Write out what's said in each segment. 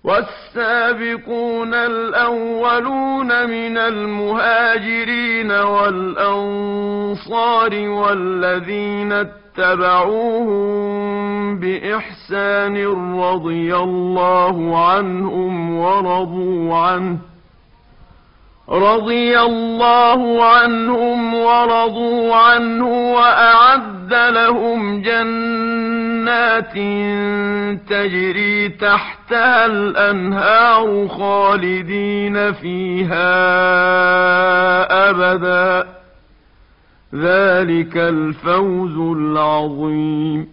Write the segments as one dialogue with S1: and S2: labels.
S1: والسابقون الأولون من المهاجرين والأنصار والذين اتبعوهم بإحسان رضي الله عنهم ورضوا عنه وأعد لهم جنات تجري تحتها الأنهار خالدين فيها أبدا ذلك الفوز العظيم.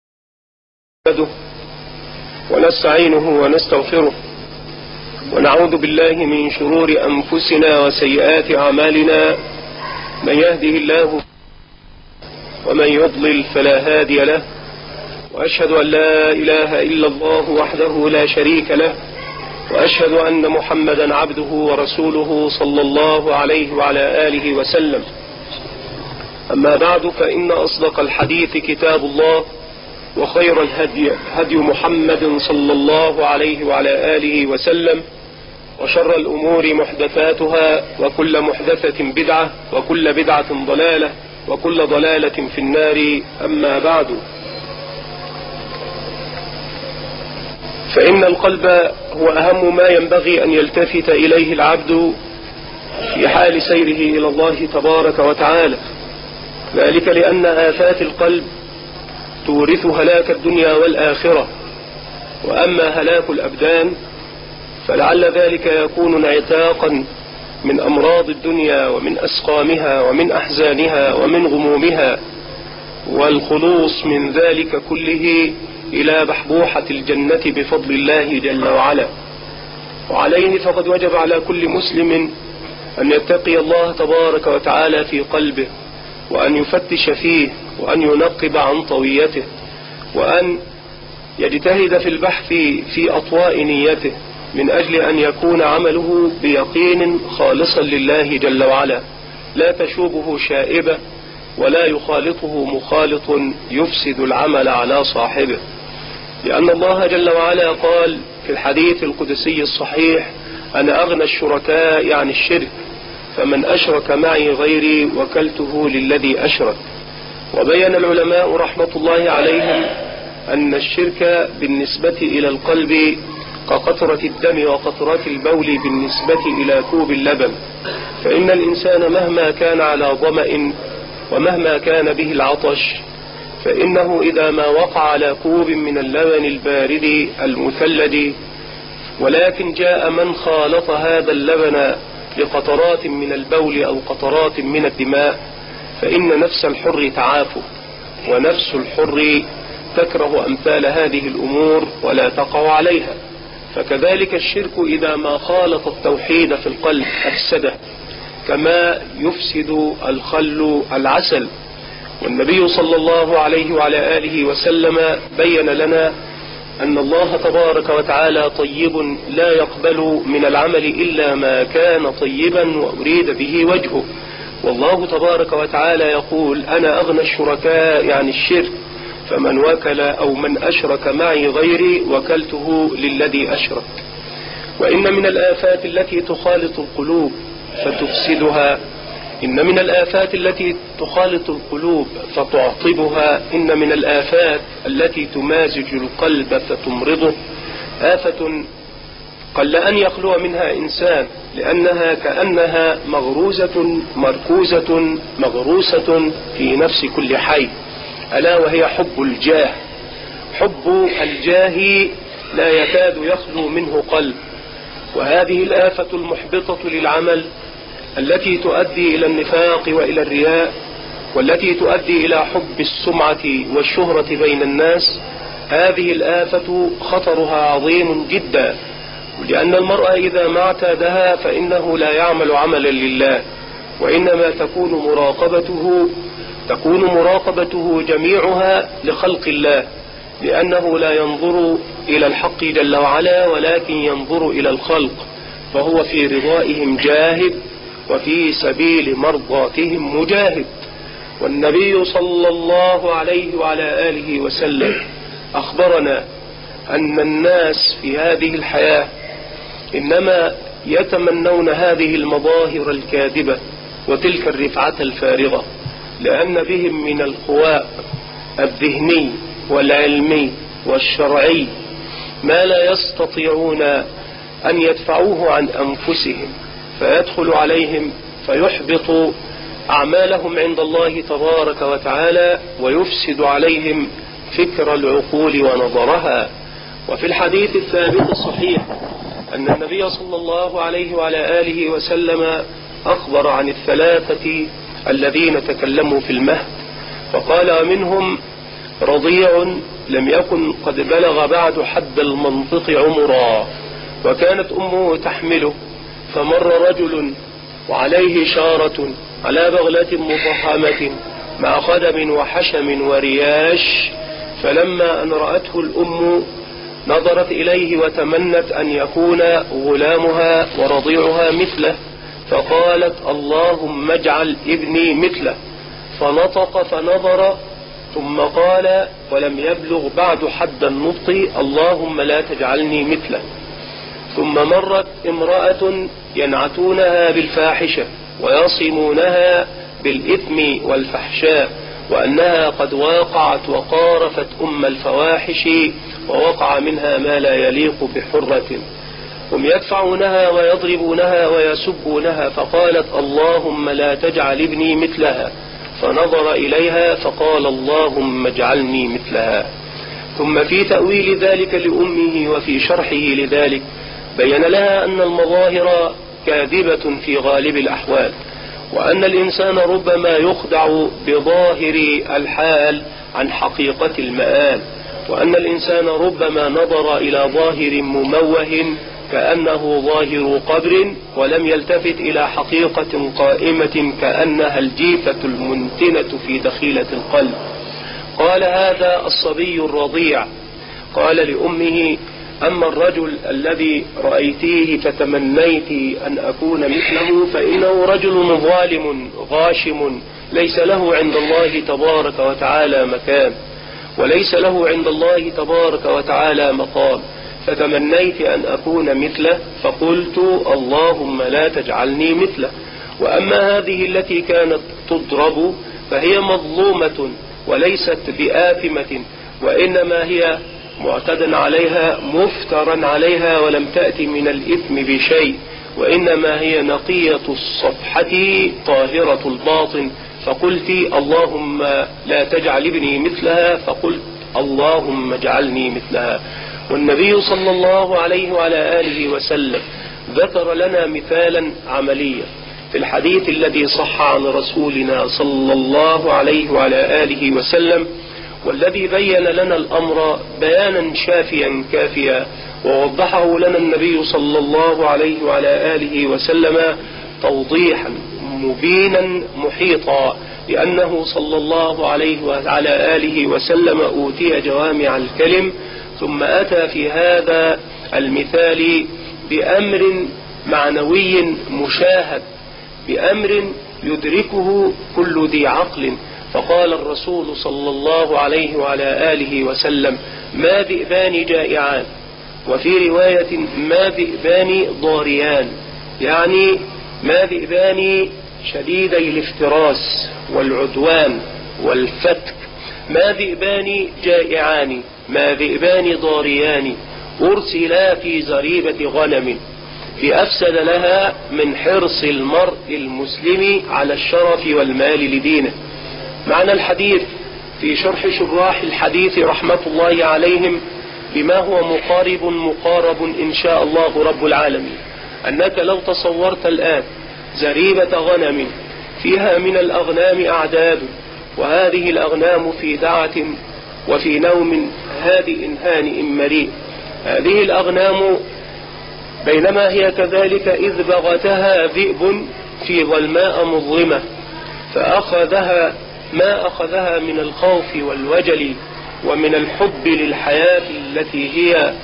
S2: ونستعينه ونستغفره ونعوذ بالله من شرور أنفسنا وسيئات أعمالنا، من يهده الله ومن يضلل فلا هادي له، وأشهد أن لا إله إلا الله وحده لا شريك له، وأشهد أن محمدا عبده ورسوله صلى الله عليه وعلى آله وسلم. أما بعد، فإن أصدق الحديث كتاب الله، وخير الهدي هدي محمد صلى الله عليه وعلى آله وسلم، وشر الأمور محدثاتها، وكل محدثة بدعة، وكل بدعة ضلالة، وكل ضلالة في النار. أما بعد، فإن القلب هو أهم ما ينبغي أن يلتفت إليه العبد في حال سيره إلى الله تبارك وتعالى، ذلك لأن آفات القلب تورث هلاك الدنيا والآخرة، وأما هلاك الأبدان فلعل ذلك يكون انعتاقا من أمراض الدنيا ومن أسقامها ومن أحزانها ومن غمومها، والخلوص من ذلك كله إلى بحبوحة الجنة بفضل الله جل وعلا. وعليه فقد وجب على كل مسلم أن يتقي الله تبارك وتعالى في قلبه، وأن يفتش فيه، وأن ينقب عن طويته، وأن يجتهد في البحث في أطواء نيته، من أجل أن يكون عمله بيقين خالصا لله جل وعلا، لا تشوبه شائبة ولا يخالطه مخالط يفسد العمل على صاحبه، لأن الله جل وعلا قال في الحديث القدسي الصحيح: أنا أغنى الشركاء عن الشرك، فمن أشرك معي غيري وكلته للذي أشرك. وبين العلماء رحمة الله عليهم أن الشرك بالنسبة إلى القلب كقطرة الدم وقطرات البول بالنسبة إلى كوب اللبن، فإن الإنسان مهما كان على ظمأ ومهما كان به العطش، فإنه إذا ما وقع على كوب من اللبن البارد المثلج، ولكن جاء من خالط هذا اللبن لقطرات من البول أو قطرات من الدماء، فإن نفس الحر تعافه، ونفس الحر تكره أمثال هذه الأمور ولا تقع عليها. فكذلك الشرك إذا ما خالط التوحيد في القلب أفسده، كما يفسد الخل العسل. والنبي صلى الله عليه وعلى آله وسلم بين لنا أن الله تبارك وتعالى طيب لا يقبل من العمل إلا ما كان طيبا وأريد به وجهه. والله تبارك وتعالى يقول: أنا أغنى الشركاء عن الشرك، فمن وكل أو من أشرك معي غيري وكلته للذي أشرك. وإن من الآفات التي تخالط القلوب فتفسدها، إن من الآفات التي تخالط القلوب فتعطبها، إن من الآفات التي تمازج القلب فتمرضه آفة قل أن يخلو منها إنسان، لأنها كأنها مغروسة في نفس كل حي، ألا وهي حب الجاه. حب الجاه لا يكاد يخلو منه قلب، وهذه الآفة المحبطة للعمل التي تؤدي إلى النفاق وإلى الرياء، والتي تؤدي إلى حب السمعة والشهرة بين الناس، هذه الآفة خطرها عظيم جدا، لأن المرء إذا ما اعتادها فإنه لا يعمل عملا لله، وإنما تكون مراقبته جميعها لخلق الله، لأنه لا ينظر إلى الحق جل وعلا ولكن ينظر إلى الخلق، فهو في رضائهم جاهد وفي سبيل مرضاتهم مجاهد. والنبي صلى الله عليه وعلى آله وسلم أخبرنا أن الناس في هذه الحياة إنما يتمنون هذه المظاهر الكاذبة وتلك الرفعة الفارغة، لأن بهم من القواء الذهني والعلمي والشرعي ما لا يستطيعون أن يدفعوه عن أنفسهم، فيدخل عليهم فيحبط أعمالهم عند الله تبارك وتعالى ويفسد عليهم فكر العقول ونظرها. وفي الحديث الثابت الصحيح أن النبي صلى الله عليه وعلى آله وسلم أخبر عن الثلاثة الذين تكلموا في المهد، فقال: ومنهم رضيع لم يكن قد بلغ بعد حد المنطق عمرا، وكانت أمه تحمله، فمر رجل وعليه شارة على بغلة مفحمة مع خدم وحشم ورياش، فلما أن رأته الأم نظرت إليه وتمنت أن يكون غلامها ورضيعها مثله، فقالت: اللهم اجعل ابني مثله، فنطق فنظر ثم قال ولم يبلغ بعد حد النطق: اللهم لا تجعلني مثله. ثم مرت امرأة ينعتونها بالفاحشة ويصمونها بالإثم والفحشاء، وأنها قد واقعت وقارفت أم الفواحش ووقع منها ما لا يليق بحرة، هم يدفعونها ويضربونها ويسبونها، فقالت: اللهم لا تجعل ابني مثلها، فنظر إليها فقال: اللهم اجعلني مثلها. ثم في تأويل ذلك لأمه وفي شرحه لذلك بين لها أن المظاهر كاذبة في غالب الأحوال، وأن الإنسان ربما يخدع بظاهر الحال عن حقيقة المآل، وأن الإنسان ربما نظر إلى ظاهر مموه كأنه ظاهر قبر ولم يلتفت إلى حقيقة قائمة كأنها الجيفة المنتنة في دخيلة القلب. قال: هذا الصبي الرضيع. قال لأمه: أما الرجل الذي رأيتيه فتمنيت أن أكون مثله فإنه رجل ظالم غاشم ليس له عند الله تبارك وتعالى مكان، وليس له عند الله تبارك وتعالى مقام، فتمنيت أن أكون مثله فقلت: اللهم لا تجعلني مثله. وأما هذه التي كانت تضرب فهي مظلومة وليست بآثمة، وإنما هي معتدى عليها مفترا عليها ولم تأتي من الإثم بشيء، وإنما هي نقية الصفحة طاهرة الباطن، فقلت: اللهم لا تجعل ابني مثلها، فقلت: اللهم اجعلني مثلها. والنبي صلى الله عليه وعلى آله وسلم ذكر لنا مثالا عمليا في الحديث الذي صح عن رسولنا صلى الله عليه وعلى آله وسلم، والذي بين لنا الأمر بيانا شافيا كافيا، ووضحه لنا النبي صلى الله عليه وعلى آله وسلم توضيحا مبينا محيطا، لأنه صلى الله عليه وعلى آله وسلم أوتي جوامع الكلم، ثم أتى في هذا المثال بأمر معنوي مشاهد، بأمر يدركه كل ذي عقل. فقال الرسول صلى الله عليه وعلى آله وسلم: ما ذئبان جائعان، وفي رواية: ما ذئبان ضاريان، يعني ما ذئبان شديدي الافتراس والعدوان والفتك، ما ذئبان جائعان، ما ذئبان ضاريان، أرسلا في زريبة غنم بأفسد لها من حرص المرء المسلم على الشرف والمال لدينه. معنى الحديث في شرح شراح الحديث رحمة الله عليهم بما هو مقارب إن شاء الله رب العالمين، أنك لو تصورت الآن زريبة غنم فيها من الأغنام أعداد، وهذه الأغنام في دعة وفي نوم هادئ هانئ مريء، هذه الأغنام بينما هي كذلك إذ بغتها ذئب في ظلماء مظلمة فأخذها ما أخذها من الخوف والوجل ومن الحب للحياة التي هي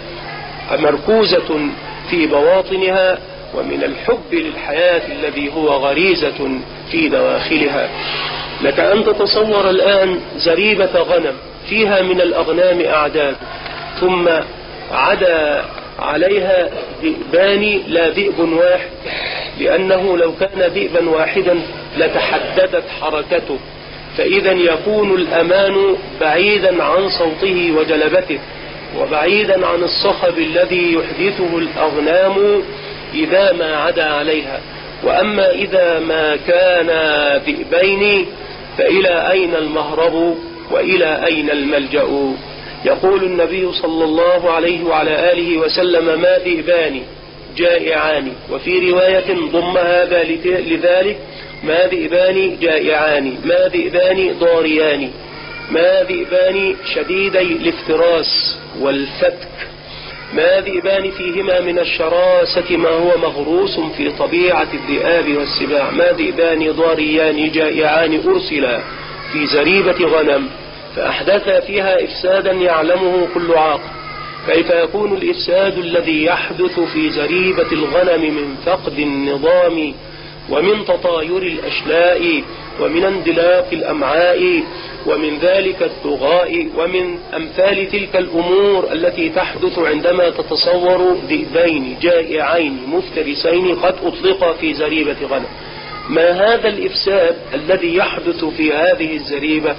S2: مركوزة في بواطنها، ومن الحب للحياة الذي هو غريزة في دواخلها. لك أن تتصور الآن زريبة غنم فيها من الأغنام أعداد، ثم عدا عليها ذئبان لا ذئب واحد، لأنه لو كان ذئبا واحدا لتحددت حركته، فإذا يكون الأمان بعيدا عن صوته وجلبته، وبعيدا عن الصخب الذي يحدثه الأغنام إذا ما عدا عليها. وأما إذا ما كان ذئبين فإلى أين المهرب وإلى أين الملجأ؟ يقول النبي صلى الله عليه وعلى آله وسلم: ما ذئبان جائعان، وفي رواية ضم هذا لذلك: ما ذئبان جائعان، ما ذئبان ضاريان، ما ذئبان شديدي الافتراس والفتك، ما ذئبان فيهما من الشراسة ما هو مغروس في طبيعة الذئاب والسباع، ما ذئبان ضاريان جائعان أرسلا في زريبة غنم فأحدث فيها إفسادا يعلمه كل عاقل. كيف يكون الإفساد الذي يحدث في زريبة الغنم من فقد النظام ومن تطاير الأشلاء ومن اندلاق الأمعاء ومن ذلك الطغاء ومن أمثال تلك الأمور التي تحدث عندما تتصور ذئبين جائعين مفترسين قد أطلقا في زريبة غنم؟ ما هذا الإفساد الذي يحدث في هذه الزريبة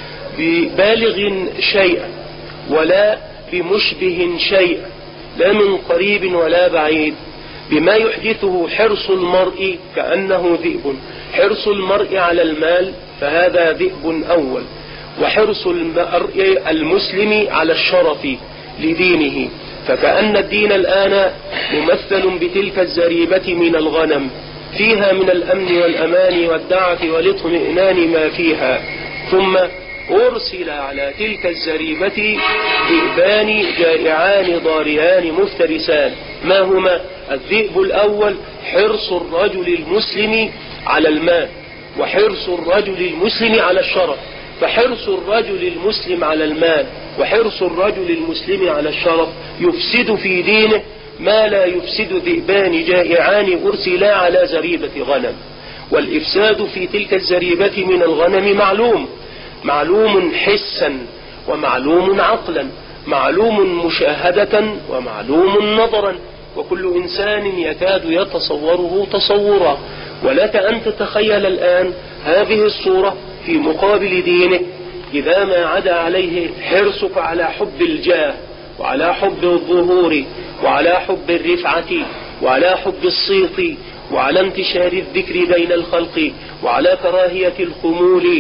S2: ببالغ شيئا ولا بمشبه شيئا، لا من قريب ولا بعيد، بما يحدثه حرص المرء كأنه ذئب. حرص المرء على المال فهذا ذئب أول، وحرص المرء المسلم على الشرف لدينه، فكأن الدين الآن ممثل بتلك الزريبة من الغنم، فيها من الأمن والأمان والدعة والاطمئنان ما فيها. ثم أرسل على تلك الزريبة ذئبان جائعان ضاريان مفترسان. ما هما؟ الذئب الأول حرص الرجل المسلم على المال، وحرص الرجل المسلم على الشرف. فحرص الرجل المسلم على المال وحرص الرجل المسلم على الشرف يفسد في دينه ما لا يفسد ذئبان جائعان أرسلا على زريبة غنم. والإفساد في تلك الزريبة من الغنم معلوم حسا ومعلوم عقلا، معلوم مشاهدة ومعلوم نظرا، وكل إنسان يكاد يتصوره تصورا. ولك أن تتخيل الآن هذه الصورة في مقابل دينك إذا ما عدا عليه حرصك على حب الجاه وعلى حب الظهور وعلى حب الرفعة وعلى حب الصيت وعلى انتشار الذكر بين الخلق وعلى كراهية الخمول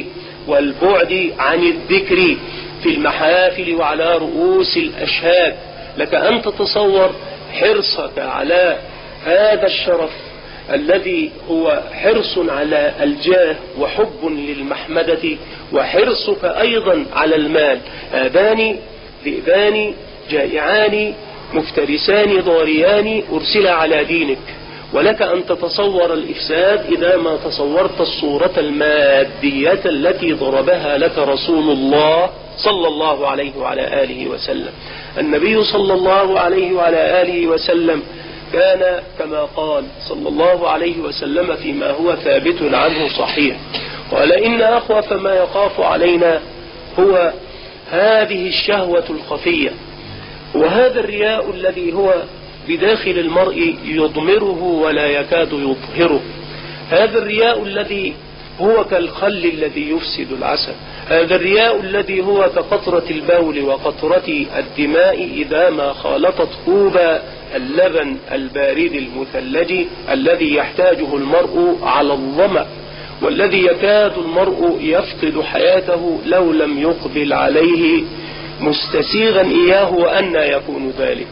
S2: والبعد عن الذكر في المحافل وعلى رؤوس الأشهاد. لك أن تتصور حرصك على هذا الشرف الذي هو حرص على الجاه وحب للمحمدة، وحرصك أيضا على المال. هذان ذئبان جائعان مفترسان ضاريان أرسل على دينك. ولك أن تتصور الإفساد إذا ما تصورت الصورة المادية التي ضربها لك رسول الله صلى الله عليه وعلى آله وسلم. النبي صلى الله عليه وعلى آله وسلم كان كما قال صلى الله عليه وسلم فيما هو ثابت عنه صحيح، قال: إن أخوف ما يخاف علينا هو هذه الشهوة الخفية، وهذا الرياء الذي هو بداخل المرء يضمره ولا يكاد يظهره، هذا الرياء الذي هو كالخل الذي يفسد العسل، هذا الرياء الذي هو كقطرة البول وقطرة الدماء إذا ما خالطت كوب اللبن البارد المثلج الذي يحتاجه المرء على الظمأ، والذي يكاد المرء يفقد حياته لو لم يقبل عليه مستسيغا إياه. وأنى يكون ذلك؟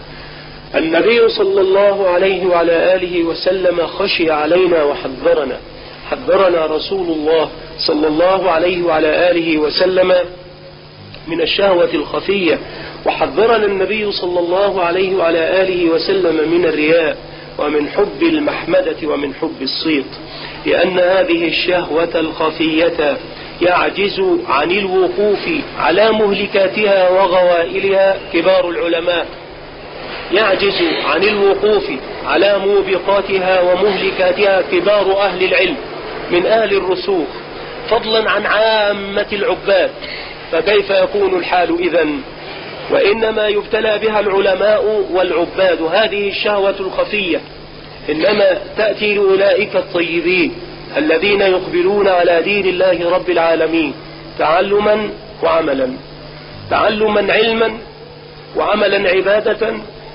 S2: النبي صلى الله عليه وعلى آله وسلم خشي علينا وحذرنا، حذرنا رسول الله صلى الله عليه وعلى آله وسلم من الشهوة الخفية، وحذرنا النبي صلى الله عليه وعلى آله وسلم من الرياء ومن حب المحمدة ومن حب الصيت، لأن هذه الشهوة الخفية يعجز عن الوقوف على مهلكاتها وغوائلها كبار العلماء، يعجز عن الوقوف على موبقاتها ومهلكاتها كبار أهل العلم من أهل الرسوخ، فضلا عن عامة العباد. فكيف يكون الحال إذن؟ وإنما يبتلى بها العلماء والعباد. هذه الشهوة الخفية إنما تأتي لأولئك الطيبين الذين يقبلون على دين الله رب العالمين تعلما وعملا، تعلما علما وعملا عبادة.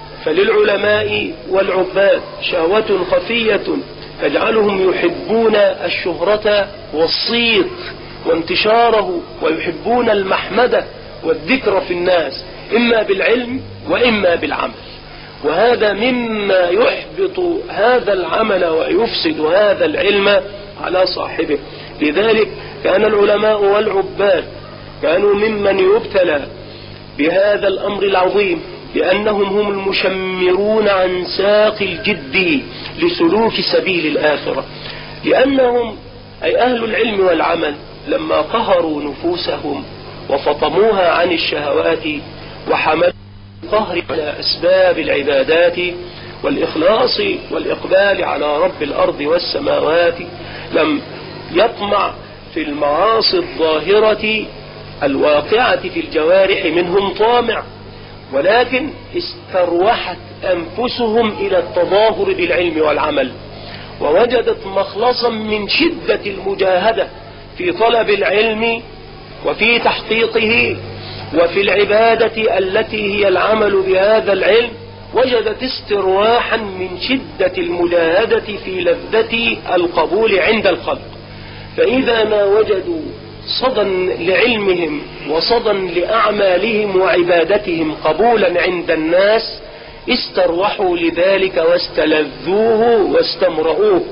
S2: فللعلماء والعباد شهوة خفية تجعلهم يحبون الشهرة والصيت وانتشاره، ويحبون المحمدة والذكر في الناس إما بالعلم وإما بالعمل، وهذا مما يحبط هذا العمل ويفسد هذا العلم على صاحبه. لذلك كان العلماء والعباد كانوا ممن يبتلى بهذا الأمر العظيم، لأنهم هم المشمرون عن ساق الجد لسلوك سبيل الآخرة. لأنهم أي أهل العلم والعمل لما قهروا نفوسهم وفطموها عن الشهوات وحملوا القهر على أسباب العبادات والإخلاص والإقبال على رب الأرض والسماوات، لم يطمع في المعاصي الظاهرة الواقعة في الجوارح منهم طامع، ولكن استروحت أنفسهم إلى التظاهر بالعلم والعمل، ووجدت مخلصا من شدة المجاهدة في طلب العلم وفي تحقيقه وفي العبادة التي هي العمل بهذا العلم. وجدت استرواحا من شدة المجاهدة في لذة القبول عند الخلق. فإذا ما وجدوا صدى لعلمهم وصدى لأعمالهم وعبادتهم قبولا عند الناس استروحوا لذلك واستلذوه واستمرؤوه،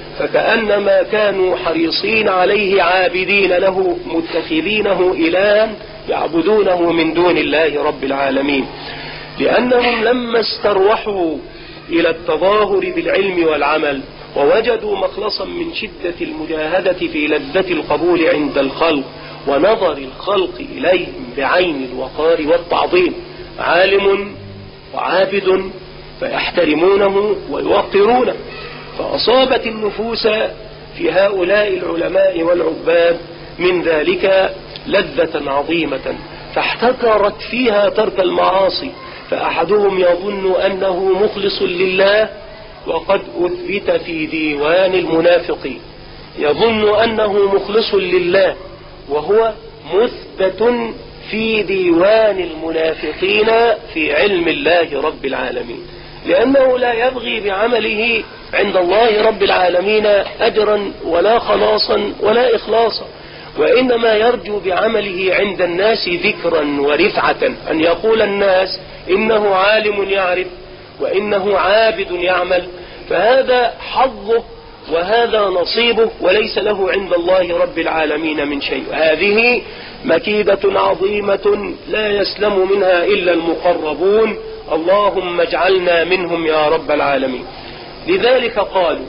S2: فكأنما كانوا حريصين عليه عابدين له متخذينه إلها يعبدونه من دون الله رب العالمين. لأنهم لما استروحوا إلى التظاهر بالعلم والعمل ووجدوا مخلصا من شدة المجاهدة في لذة القبول عند الخلق ونظر الخلق إليهم بعين الوقار والتعظيم، عالم وعابد فيحترمونه ويوقرونه، فأصابت النفوس في هؤلاء العلماء والعباد من ذلك لذة عظيمة، فاحتكرت فيها ترك المعاصي. فأحدهم يظن أنه مخلص لله وقد أثبت في ديوان المنافقين، يظن أنه مخلص لله وهو مثبت في ديوان المنافقين في علم الله رب العالمين، لأنه لا يبغي بعمله عند الله رب العالمين أجرا ولا خلاصا ولا إخلاصا، وإنما يرجو بعمله عند الناس ذكرا ورفعة، أن يقول الناس إنه عالم يعرف وإنه عابد يعمل، فهذا حظه وهذا نصيبه وليس له عند الله رب العالمين من شيء. هذه مكيدة عظيمة لا يسلم منها إلا المقربون، اللهم اجعلنا منهم يا رب العالمين. لذلك قالوا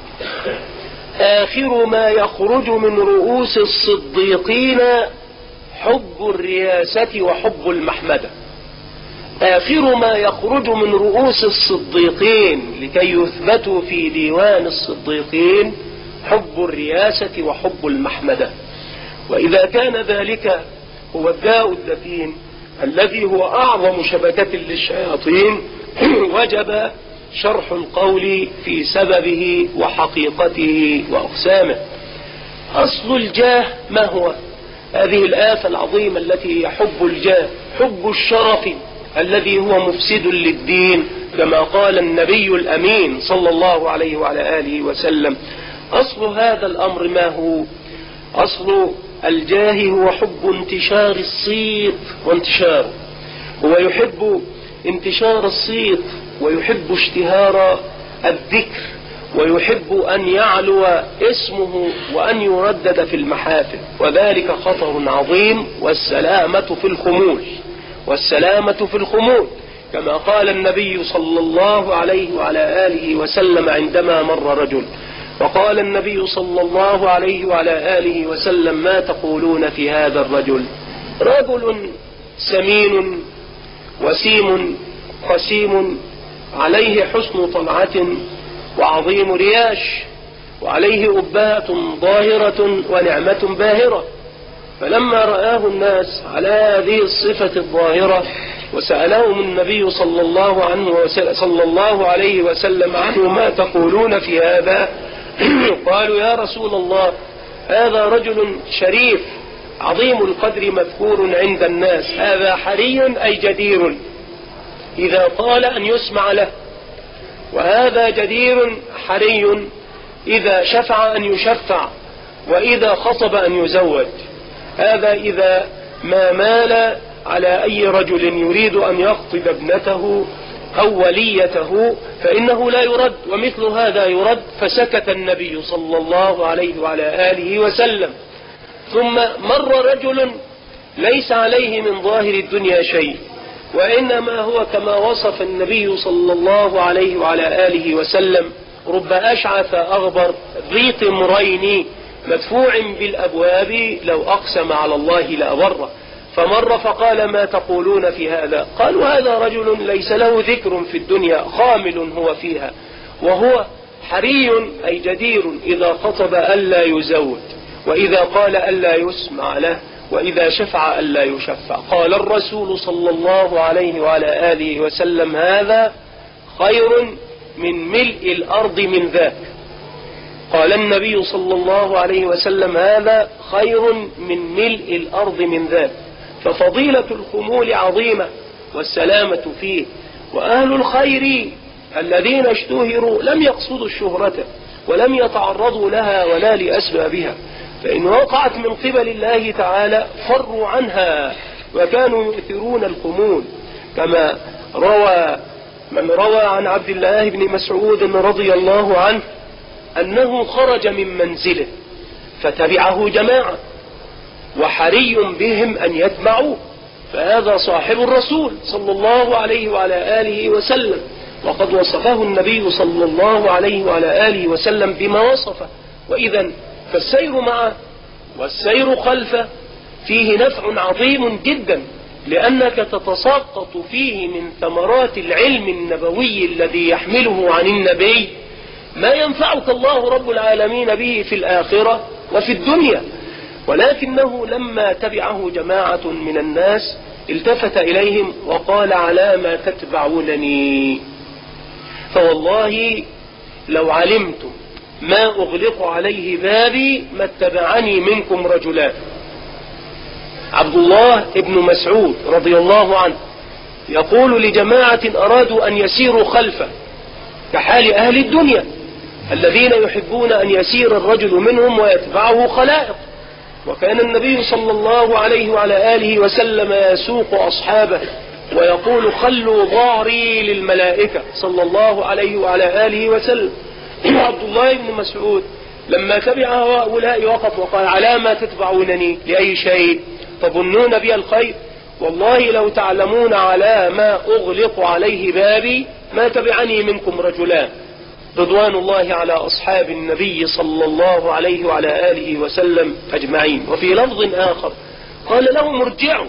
S2: آخر ما يخرج من رؤوس الصديقين حب الرياسة وحب المحمدة. آخر ما يخرج من رؤوس الصديقين لكي يثبتوا في ديوان الصديقين حب الرياسة وحب المحمدة. وإذا كان ذلك هو الداء الدفين الذي هو أعظم شبكة للشياطين وجب شرح القول في سببه وحقيقته وأقسامه. أصل الجاه ما هو؟ هذه الآفة العظيمة التي هي حب الجاه، حب الشرف الذي هو مفسد للدين، كما قال النبي الأمين صلى الله عليه وعلى آله وسلم. أصل هذا الأمر ما هو؟ أصل الجاه هو حب انتشار الصيت وانتشاره، هو يحب انتشار الصيت ويحب اشتهار الذكر ويحب أن يعلو اسمه وأن يردد في المحافل، وذلك خطر عظيم، والسلامة في الخمول، والسلامة في الخمول، كما قال النبي صلى الله عليه وعلى آله وسلم عندما مر رجل، وقال النبي صلى الله عليه وعلى آله وسلم ما تقولون في هذا الرجل؟ رجل سمين وسيم قسيم عليه حسن طلعة وعظيم رياش وعليه أبهة ظاهرة ونعمة باهرة. فلما رآه الناس على هذه الصفة الظاهرة وسألهم النبي صلى الله عليه وسلم عنه ما تقولون في هذا؟ قالوا يا رسول الله هذا رجل شريف عظيم القدر مذكور عند الناس، هذا حري أي جدير إذا طال أن يسمع له، وهذا جدير حري إذا شفع أن يشفع، وإذا خطب أن يزوج. هذا إذا ما مال على أي رجل يريد أن يخطب ابنته أو وليته فإنه لا يرد، ومثل هذا يرد. فسكت النبي صلى الله عليه وعلى آله وسلم. ثم مر رجل ليس عليه من ظاهر الدنيا شيء، وإنما هو كما وصف النبي صلى الله عليه وعلى آله وسلم: رب أشعث أغبر ذي طمرين مدفوع بالأبواب لو أقسم على الله لأبره. فمر فقال ما تقولون في هذا؟ قالوا هذا رجل ليس له ذكر في الدنيا، خامل هو فيها، وهو حري أي جدير إذا خطب ألا يزوج، وإذا قال ألا يسمع له، وإذا شفع ألا يشفع. قال الرسول صلى الله عليه وعلى آله وسلم: هذا خير من ملء الأرض من ذاك. قال النبي صلى الله عليه وسلم: هذا خير من ملء الأرض من ذاك. ففضيلة الخمول عظيمة والسلامة فيه. وأهل الخير الذين اشتهروا لم يقصدوا الشهرة ولم يتعرضوا لها ولا لأسبابها، فإن وقعت من قبل الله تعالى فروا عنها وكانوا يؤثرون الخمول، كما من روى عن عبد الله بن مسعود رضي الله عنه أنه خرج من منزله فتبعه جماعة وحري بهم أن يتبعوه، فهذا صاحب الرسول صلى الله عليه وعلى آله وسلم، وقد وصفه النبي صلى الله عليه وعلى آله وسلم بما وصفه. وإذا فالسير معه والسير خلفه فيه نفع عظيم جدا، لأنك تتساقط فيه من ثمرات العلم النبوي الذي يحمله عن النبي ما ينفعك الله رب العالمين به في الآخرة وفي الدنيا. ولكنه لما تبعه جماعة من الناس التفت إليهم وقال: على ما تتبعونني؟ فوالله لو علمتم ما أغلق عليه بابي ما اتبعني منكم رجلان. عبد الله بن مسعود رضي الله عنه يقول لجماعة أرادوا أن يسيروا خلفه كحال أهل الدنيا الذين يحبون أن يسير الرجل منهم ويتبعه خلائق، وكان النبي صلى الله عليه وعلى آله وسلم يسوق أصحابه ويقول: خلوا ظهري للملائكة صلى الله عليه وعلى آله وسلم. عبد الله بن مسعود لما تبع هؤلاء وقف وقال: على ما تتبعونني؟ لأي شيء؟ تظنون بي الخير؟ والله لو تعلمون على ما أغلق عليه بابي ما تبعني منكم رجلان، رضوان الله على أصحاب النبي صلى الله عليه وعلى آله وسلم أجمعين. وفي لفظ آخر قال لهم: ارجعوا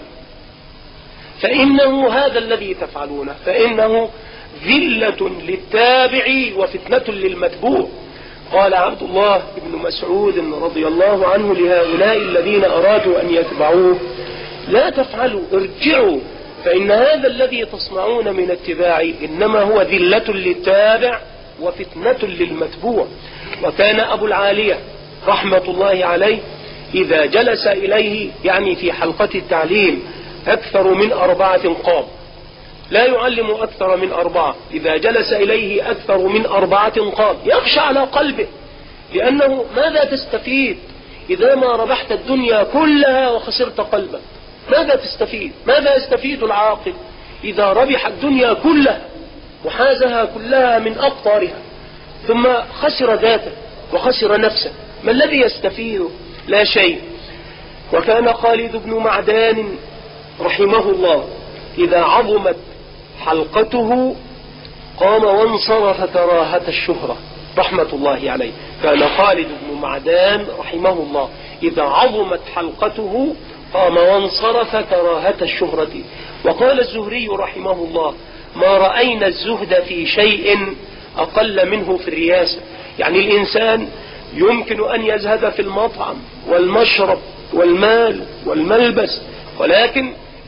S2: فإنه هذا الذي تفعلونه فإنه ذلة للتابع وفتنة للمتبوع. قال عبد الله بن مسعود رضي الله عنه لهؤلاء الذين أرادوا أن يتبعوه: لا تفعلوا، ارجعوا، فإن هذا الذي تصنعون من اتباع إنما هو ذلة للتابع وفتنة للمتبوع. وكان أبو العالية رحمة الله عليه إذا جلس إليه يعني في حلقة التعليم أكثر من 4 قام، لا يعلم أكثر من 4، إذا جلس إليه أكثر من 4 قام، يخشى على قلبه، لأنه ماذا تستفيد إذا ما ربحت الدنيا كلها وخسرت قلبك؟ ماذا تستفيد؟ ماذا يستفيد العاقل إذا ربح الدنيا كلها وحازها كلها من أقطارها ثم خسر ذاته وخسر نفسه؟ ما الذي يستفيد؟ لا شيء. وكان خالد بن معدان رحمه الله إذا عظمت حلقته قام وانصرف كراهة الشهرة رحمة الله عليه. كان خالد بن معدان رحمه الله إذا عظمت حلقته قام وانصرف كراهة الشهرة. وقال الزهري رحمه الله: ما رأينا الزهد في شيء أقل منه في الرياسة. يعني الإنسان يمكن أن يزهد في المطعم والمشرب والمال والملبس، ولكن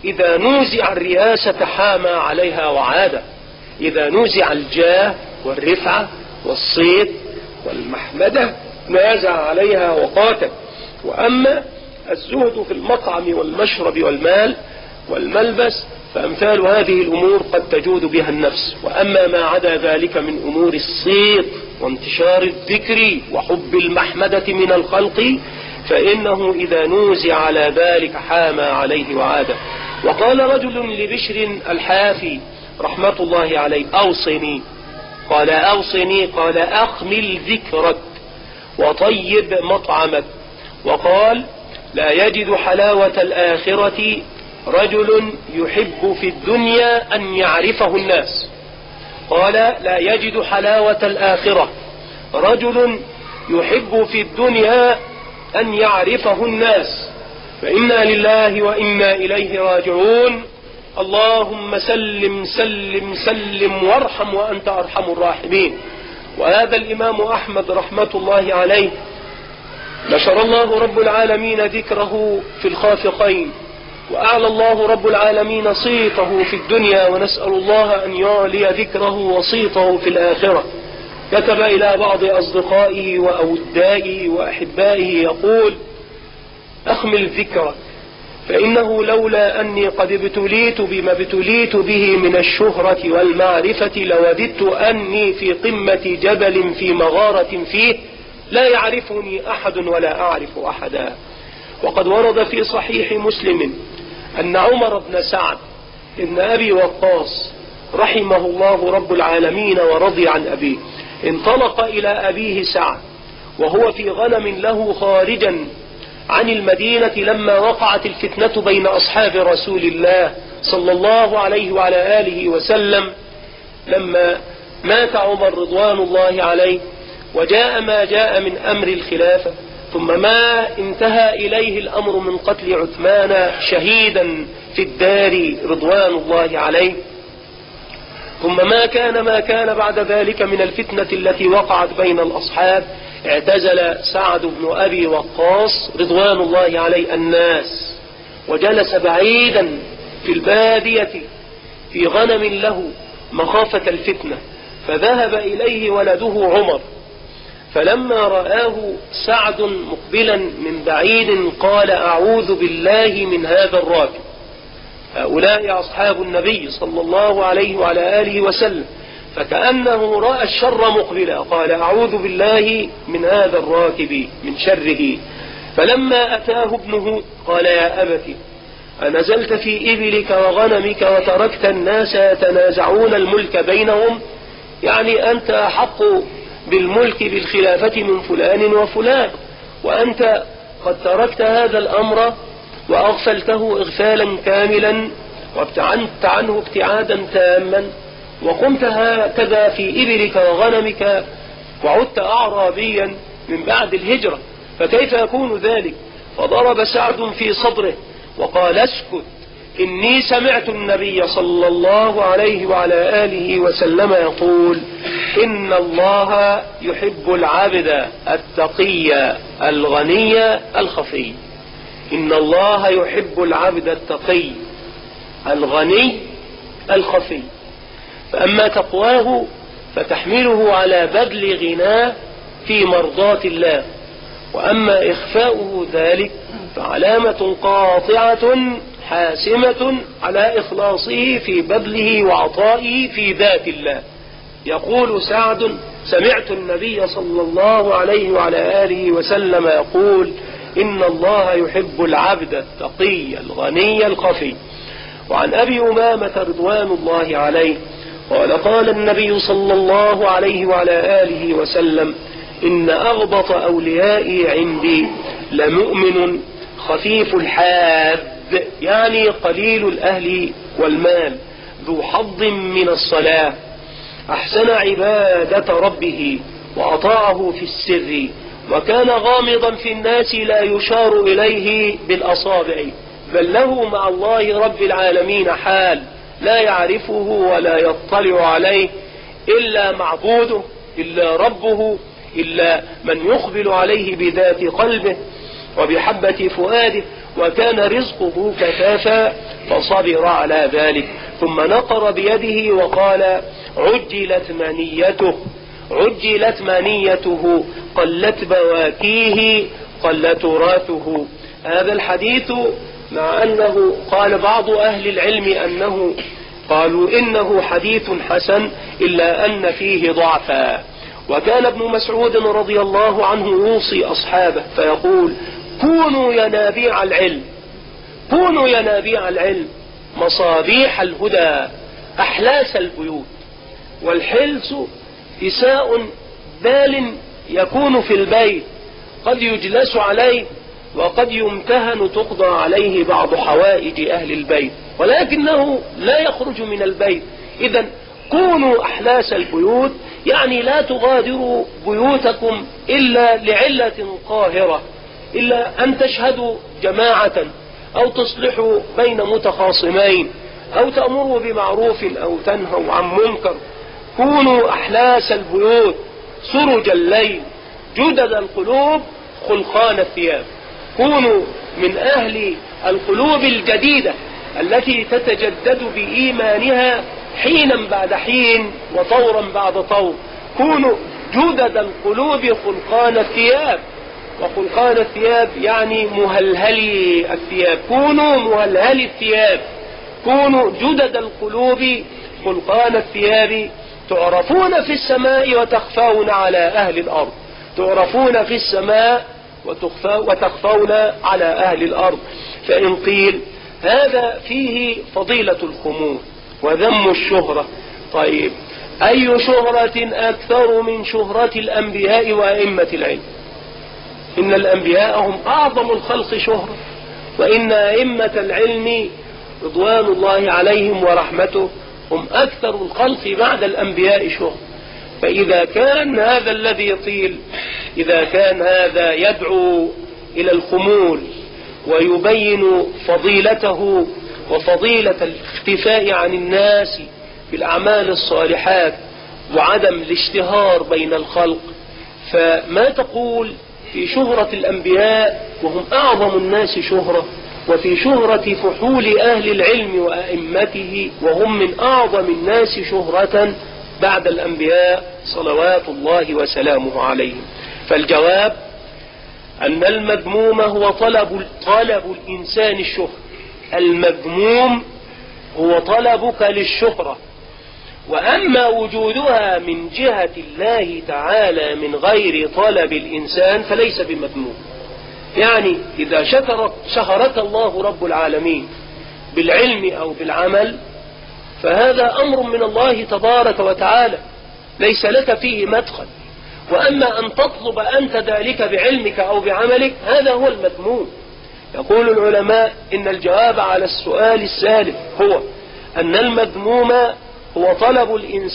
S2: إذا نوزع الرئاسة حام عليها وعاد، إذا نوزع الجاه والرفعة والصيت والمحمدة نازع عليها وقاتل. وأما الزهد في المطعم والمشرب والمال والملبس فأمثال هذه الأمور قد تجود بها النفس. وأما ما عدا ذلك من أمور الصيت وانتشار الذكر وحب المحمدة من الخلق فإنه إذا نوزع على ذلك حام عليه وعاد. وقال رجل لبشر الحافي رحمة الله عليه أوصني، قال أوصني، قال أخمل ذكرك وطيب مطعمك. وقال لا يجد حلاوة الآخرة رجل يحب في الدنيا أن يعرفه الناس. قال لا يجد حلاوة الآخرة رجل يحب في الدنيا أن يعرفه الناس. فإنا لله وإنا إليه راجعون. اللهم سلم سلم سلم وارحم وأنت أرحم الراحمين. وهذا الإمام أحمد رحمة الله عليه نشر الله رب العالمين ذكره في الخافقين، وأعلى الله رب العالمين صيته في الدنيا، ونسأل الله أن يعلي ذكره وصيته في الآخرة. كتب إلى بعض أصدقائه وأودائه وأحبائه يقول أخمل ذكرك، فإنه لولا أني قد ابتليت بما ابتليت به من الشهرة والمعرفة لوددت أني في قمة جبل في مغارة فيه لا يعرفني أحد ولا أعرف أحدا. وقد ورد في صحيح مسلم أن عمر بن سعد ابن أبي وقاص رحمه الله رب العالمين ورضي عن أبيه انطلق إلى أبيه سعد وهو في غنم له خارجا عن المدينة لما وقعت الفتنة بين أصحاب رسول الله صلى الله عليه وعلى آله وسلم، لما مات عمر رضوان الله عليه وجاء ما جاء من أمر الخلافة، ثم ما انتهى إليه الأمر من قتل عثمان شهيدا في الدار رضوان الله عليه، ثم ما كان بعد ذلك من الفتنة التي وقعت بين الأصحاب، اعتزل سعد بن أبي وقاص رضوان الله عليه الناس وجلس بعيدا في البادية في غنم له مخافة الفتنة. فذهب إليه ولده عمر، فلما رآه سعد مقبلا من بعيد قال أعوذ بالله من هذا الراكب. هؤلاء أصحاب النبي صلى الله عليه وعلى آله وسلم، فكأنه رأى الشر مقبلا قال أعوذ بالله من هذا الراكب من شره. فلما أتاه ابنه قال يا أبت أنزلت في إبلك وغنمك وتركت الناس يتنازعون الملك بينهم، يعني أنت أحق بالملك بالخلافة من فلان وفلان، وأنت قد تركت هذا الأمر وأغفلته إغفالا كاملا وابتعدت عنه ابتعادا تاما، وقمت هكذا في إبلك وغنمك وعدت أعرابيا من بعد الهجرة، فكيف يكون ذلك؟ فضرب سعد في صدره وقال اسكت، إني سمعت النبي صلى الله عليه وعلى آله وسلم يقول إن الله يحب العبد التقي الغني الخفي. إن الله يحب العبد التقي الغني الخفي. فأما تقواه فتحمله على بذل غناه في مرضاة الله، وأما إخفاؤه ذلك فعلامة قاطعة حاسمة على إخلاصه في بذله وعطائه في ذات الله. يقول سعد سمعت النبي صلى الله عليه وعلى آله وسلم يقول إن الله يحب العبد التقي الغني الخفي. وعن أبي أمامة رضوان الله عليه قال قال النبي صلى الله عليه وعلى آله وسلم إن أغبط أوليائي عندي لمؤمن خفيف الحاذ، يعني قليل الأهل والمال، ذو حظ من الصلاة، أحسن عبادة ربه وأطاعه في السر، وكان غامضا في الناس لا يشار إليه بالأصابع، بل له مع الله رب العالمين حال لا يعرفه ولا يطلع عليه إلا معبوده إلا ربه إلا من يقبل عليه بذات قلبه وبحبة فؤاده، وكان رزقه كفافا فصبر على ذلك. ثم نقر بيده وقال عجلت منيته قلت بواكيه قل تراثه. هذا الحديث مع أنه قال بعض أهل العلم قالوا إنه حديث حسن إلا أن فيه ضعفا. وكان ابن مسعود رضي الله عنه يوصي أصحابه فيقول كونوا ينابيع العلم مصابيح الهدى أحلاس البيوت. والحلس كساء بال يكون في البيت قد يجلس عليه وقد يمتهن تقضى عليه بعض حوائج أهل البيت ولكنه لا يخرج من البيت. إذن كونوا أحلاس البيوت يعني لا تغادروا بيوتكم إلا لعلة قاهرة، إلا أن تشهدوا جماعة أو تصلحوا بين متخاصمين أو تأمروا بمعروف أو تنهوا عن منكر. كونوا أحلاس البيوت سرج الليل جدد القلوب خلقان الثياب. كونوا من أهل القلوب الجديدة التي تتجدد بإيمانها حينا بعد حين وطورا بعد طور. كونوا جدد القلوب خلقان الثياب، وخلقان الثياب يعني مهلهلي الثياب. كونوا مهلهلي الثياب، كونوا جدد القلوب خلقان الثياب، تعرفون في السماء وتخفون على أهل الأرض. تعرفون في السماء وتخفون على أهل الأرض. فإن قيل هذا فيه فضيلة الخمول وذم الشهرة. طيب أي شهرة أكثر من شهرة الأنبياء وأئمة العلم؟ إن الأنبياء هم أعظم الخلق شهرة، وإن أئمة العلم رضوان الله عليهم ورحمته هم أكثر الخلق بعد الأنبياء شهرة. فإذا كان هذا الذي يطيل، إذا كان هذا يدعو إلى الخمول ويبين فضيلته وفضيلة الاختفاء عن الناس بالأعمال الصالحات وعدم الاشتهار بين الخلق، فما تقول في شهرة الأنبياء وهم أعظم الناس شهرة، وفي شهرة فحول أهل العلم وأئمته وهم من أعظم الناس شهرة بعد الأنبياء صلوات الله وسلامه عليهم؟ فالجواب أن المذموم هو طلب الإنسان الشهرة. المذموم هو طلبك للشهرة، وأما وجودها من جهة الله تعالى من غير طلب الإنسان فليس بمذموم. يعني إذا شهرك الله رب العالمين بالعلم أو بالعمل فهذا أمر من الله تبارك وتعالى ليس لك فيه مدخل. وأما أن تطلب أنت ذلك بعلمك أو بعملك هذا هو المذموم. يقول العلماء إن الجواب على السؤال السالف هو أن المذموم هو طلب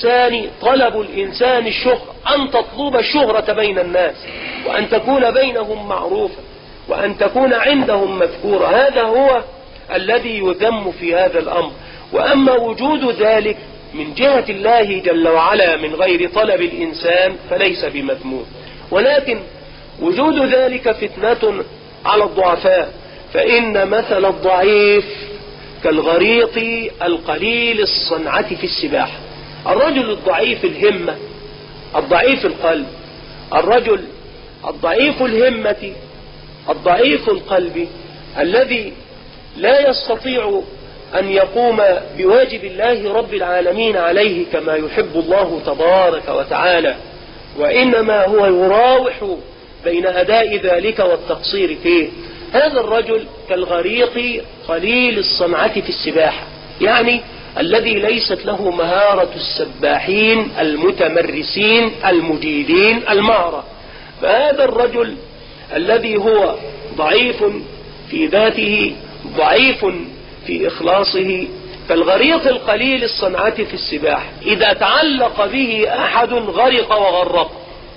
S2: الإنسان الشهرة، أن تطلب الشهرة بين الناس وأن تكون بينهم معروفا وأن تكون عندهم مذكورة. هذا هو الذي يذم في هذا الأمر. وأما وجود ذلك من جهة الله جل وعلا من غير طلب الإنسان فليس بمذموم. ولكن وجود ذلك فتنة على الضعفاء، فإن مثل الضعيف كالغريق القليل الصنعة في السباحة. الرجل الضعيف الهمة، الضعيف القلب، الرجل الضعيف الهمة، الضعيف القلب، الذي لا يستطيع أن يقوم بواجب الله رب العالمين عليه كما يحب الله تبارك وتعالى، وإنما هو يراوح بين أداء ذلك والتقصير فيه. هذا الرجل كالغريق قليل الصنعة في السباحة، يعني الذي ليست له مهارة السباحين المتمرسين المجيدين المهرة. فهذا الرجل الذي هو ضعيف في ذاته ضعيف في إخلاصه كالغريق القليل الصنعة في السباحة، إذا تعلق به أحد غرق وغرق.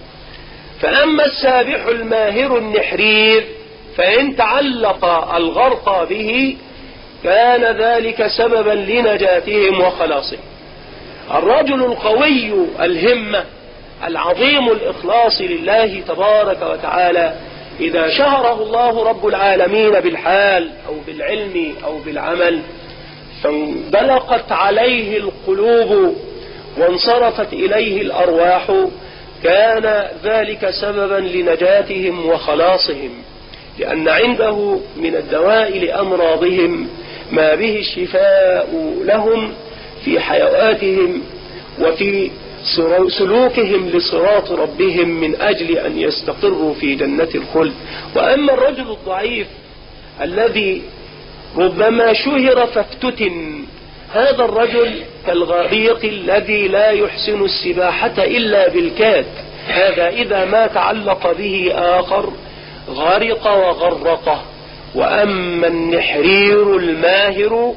S2: فأما السابح الماهر النحرير فإن تعلق الغرق به كان ذلك سببا لنجاتهم وخلاصهم. الرجل القوي الهمة العظيم الإخلاص لله تبارك وتعالى إذا شهره الله رب العالمين بالحال أو بالعلم أو بالعمل فانبلقت عليه القلوب وانصرفت إليه الأرواح، كان ذلك سببا لنجاتهم وخلاصهم، لأن عنده من الدواء لأمراضهم ما به الشفاء لهم في حيواتهم وفي سلوكهم لصراط ربهم من أجل أن يستقروا في جنة الخلد. وأما الرجل الضعيف الذي ربما شهر فافتتن، هذا الرجل كالغريق الذي لا يحسن السباحة إلا بالكاد، هذا إذا ما تعلق به آخر غرق وغرقه. وأما النحرير الماهر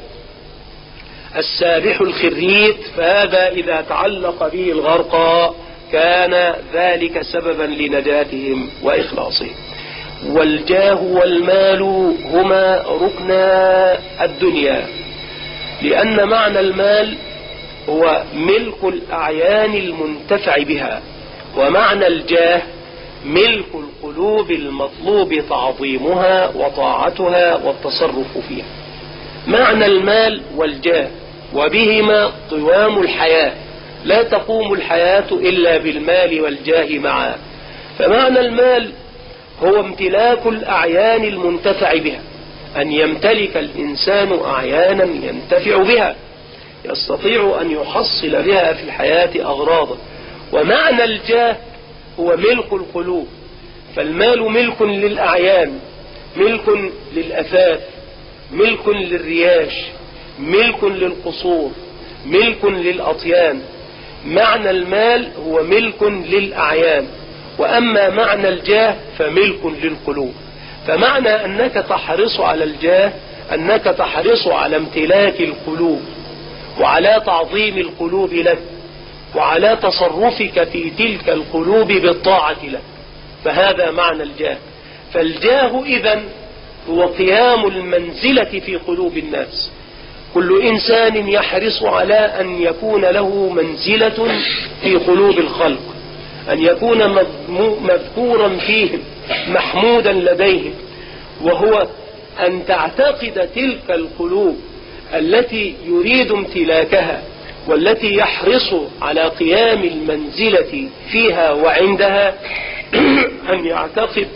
S2: السابح الخريت فهذا إذا تعلق به الغرق كان ذلك سببا لنجاتهم وإخلاصهم. والجاه والمال هما ركنا الدنيا، لأن معنى المال هو ملك الأعيان المنتفع بها، ومعنى الجاه ملك القلوب المطلوب تعظيمها وطاعتها والتصرف فيها. معنى المال والجاه وبهما قوام الحياة، لا تقوم الحياة إلا بالمال والجاه معا. فمعنى المال هو امتلاك الأعيان المنتفع بها، أن يمتلك الإنسان أعيانا ينتفع بها، يستطيع أن يحصل بها في الحياة أغراضا. ومعنى الجاه هو ملك القلوب، فالمال ملك للأعيان، ملك للأثاث، ملك للرياش، ملك للقصور، ملك للأطيان. معنى المال هو ملك للأعيان، وأما معنى الجاه فملك للقلوب. فمعنى أنك تحرص على الجاه أنك تحرص على امتلاك القلوب وعلى تعظيم القلوب لك وعلى تصرفك في تلك القلوب بالطاعة لك، فهذا معنى الجاه. فالجاه إذن هو قيام المنزلة في قلوب الناس. كل إنسان يحرص على أن يكون له منزلة في قلوب الخلق، أن يكون مذكورا فيهم محمودا لديهم، وهو أن تعتقد تلك القلوب التي يريد امتلاكها والتي يحرص على قيام المنزلة فيها وعندها أن يعتقد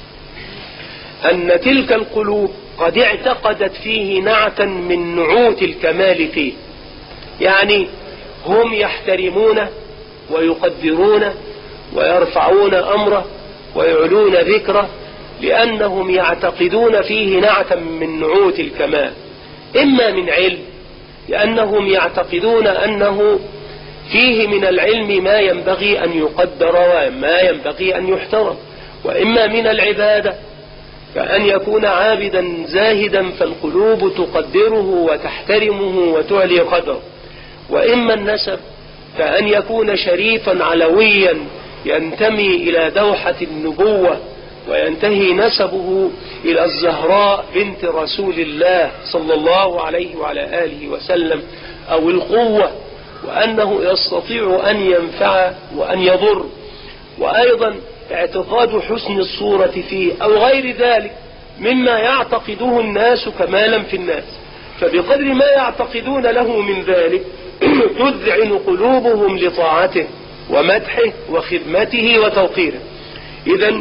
S2: أن تلك القلوب قد اعتقدت فيه نعتا من نعوت الكمال فيه، يعني هم يحترمونه ويقدرونه ويرفعون أمره ويعلون ذكره لأنهم يعتقدون فيه نعتا من نعوت الكمال، إما من علم لأنهم يعتقدون أنه فيه من العلم ما ينبغي أن يقدر وما ينبغي أن يحترم، وإما من العبادة كأن يكون عابدا زاهدا فالقلوب تقدره وتحترمه وتعلي قدره، وإما النسب كأن يكون شريفا علويا ينتمي إلى دوحة النبوة وينتهي نسبه إلى الزهراء بنت رسول الله صلى الله عليه وعلى آله وسلم، أو القوة وأنه يستطيع أن ينفع وأن يضر، وأيضا اعتقاد حسن الصورة فيه أو غير ذلك مما يعتقده الناس كمالا في الناس. فبقدر ما يعتقدون له من ذلك تذعن قلوبهم لطاعته ومدحه وخدمته وتوقيره. إذن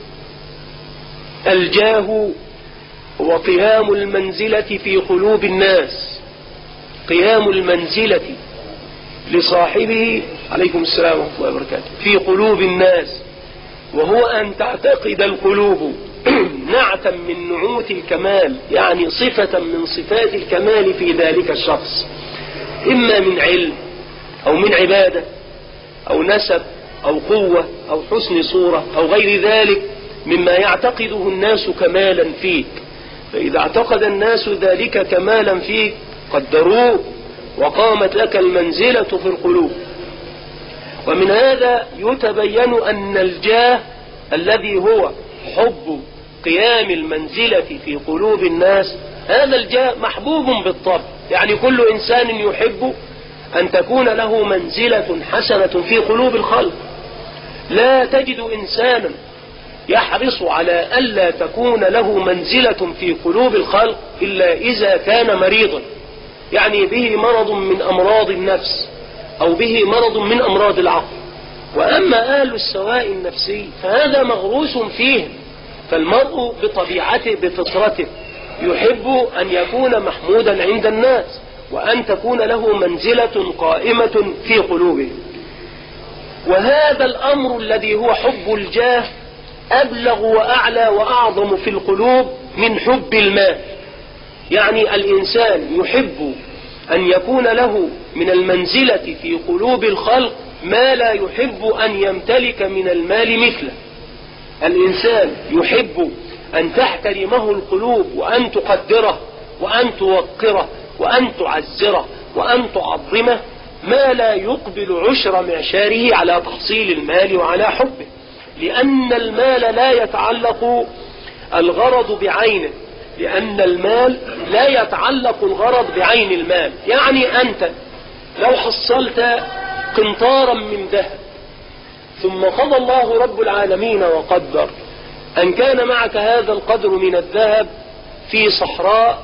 S2: الجاه هو قيام المنزلة في قلوب الناس، قيام المنزلة لصاحبه عليكم السلام ورحمة الله وبركاته في قلوب الناس، وهو أن تعتقد القلوب نعتا من نعوت الكمال، يعني صفة من صفات الكمال في ذلك الشخص، إما من علم أو من عبادة أو نسب أو قوة أو حسن صورة أو غير ذلك مما يعتقده الناس كمالا فيك. فإذا اعتقد الناس ذلك كمالا فيك قدروه وقامت لك المنزلة في القلوب. ومن هذا يتبين أن الجاه الذي هو حب قيام المنزلة في قلوب الناس، هذا الجاه محبوب بالطبع، يعني كل إنسان يحب أن تكون له منزلة حسنة في قلوب الخلق. لا تجد إنسانا يحرص على ألا تكون له منزلة في قلوب الخلق إلا إذا كان مريضا، يعني به مرض من أمراض النفس أو به مرض من أمراض العقل. وأما أهل السواء النفسي فهذا مغروس فيه، فالمرء بطبيعته بفطرته يحب أن يكون محمودا عند الناس وأن تكون له منزلة قائمة في قلوبهم. وهذا الأمر الذي هو حب الجاه أبلغ وأعلى وأعظم في القلوب من حب المال. يعني الإنسان يحب أن يكون له من المنزلة في قلوب الخلق ما لا يحب أن يمتلك من المال مثله. الإنسان يحب أن تحترمه القلوب وأن تقدره وأن توقره وأن تعزره وأن تعظمه ما لا يقبل عشر معشاره على تحصيل المال وعلى حبه، لأن المال لا يتعلق الغرض بعينه، لأن المال لا يتعلق الغرض بعين المال. يعني أنت لو حصلت قنطارا من ذهب ثم قضى الله رب العالمين وقدر أن كان معك هذا القدر من الذهب في صحراء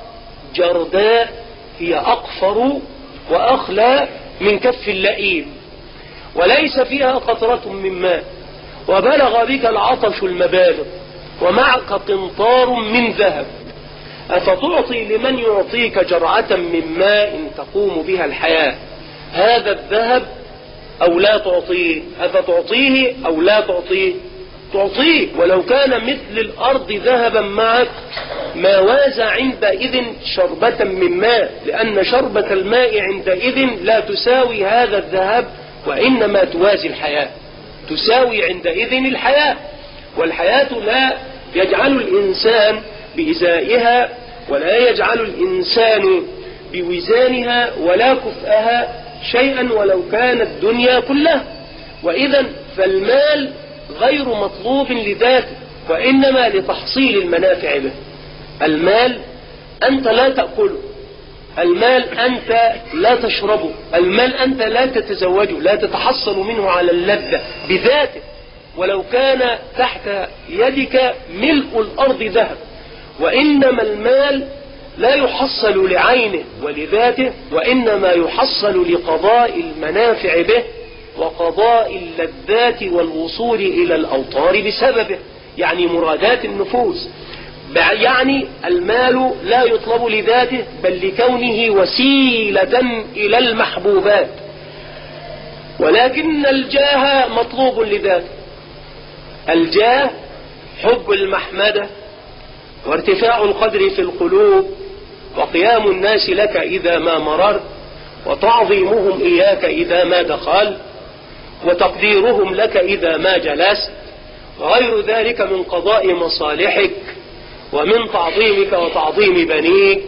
S2: جرداء هي أقفر وأخلى من كف اللئيم وليس فيها قطرة من ماء، وبلغ بك العطش المبالغ ومعك قنطار من ذهب، أفتعطي لمن يعطيك جرعة من ماء تقوم بها الحياة هذا الذهب أو لا تعطيه؟ أفتعطيه أو لا تعطيه؟ تعطيه، ولو كان مثل الأرض ذهبا معك ما وازى عندئذ شربة من ماء، لأن شربة الماء عندئذ لا تساوي هذا الذهب وإنما توازي الحياة، تساوي عندئذ الحياة. والحياة لا يجعل الإنسان بإزائها ولا يجعل الإنسان بوزانها ولا كفءها شيئا ولو كانت الدنيا كلها. وإذا فالمال غير مطلوب لذاته وإنما لتحصيل المنافع به. المال أنت لا تأكله، المال أنت لا تشربه، المال أنت لا تتزوجه، لا تتحصل منه على اللذة بذاته ولو كان تحت يدك ملء الأرض ذهب. وإنما المال لا يحصل لعينه ولذاته وإنما يحصل لقضاء المنافع به وقضاء اللذات والوصول إلى الأوطار بسببه، يعني مرادات النفوس. يعني المال لا يطلب لذاته بل لكونه وسيلة إلى المحبوبات، ولكن الجاه مطلوب لذاته. الجاه حب المحمدة وارتفاع القدر في القلوب وقيام الناس لك إذا ما مررت وتعظيمهم إياك إذا ما دخلت وتقديرهم لك إذا ما جلست وغير ذلك من قضاء مصالحك ومن تعظيمك وتعظيم بنيك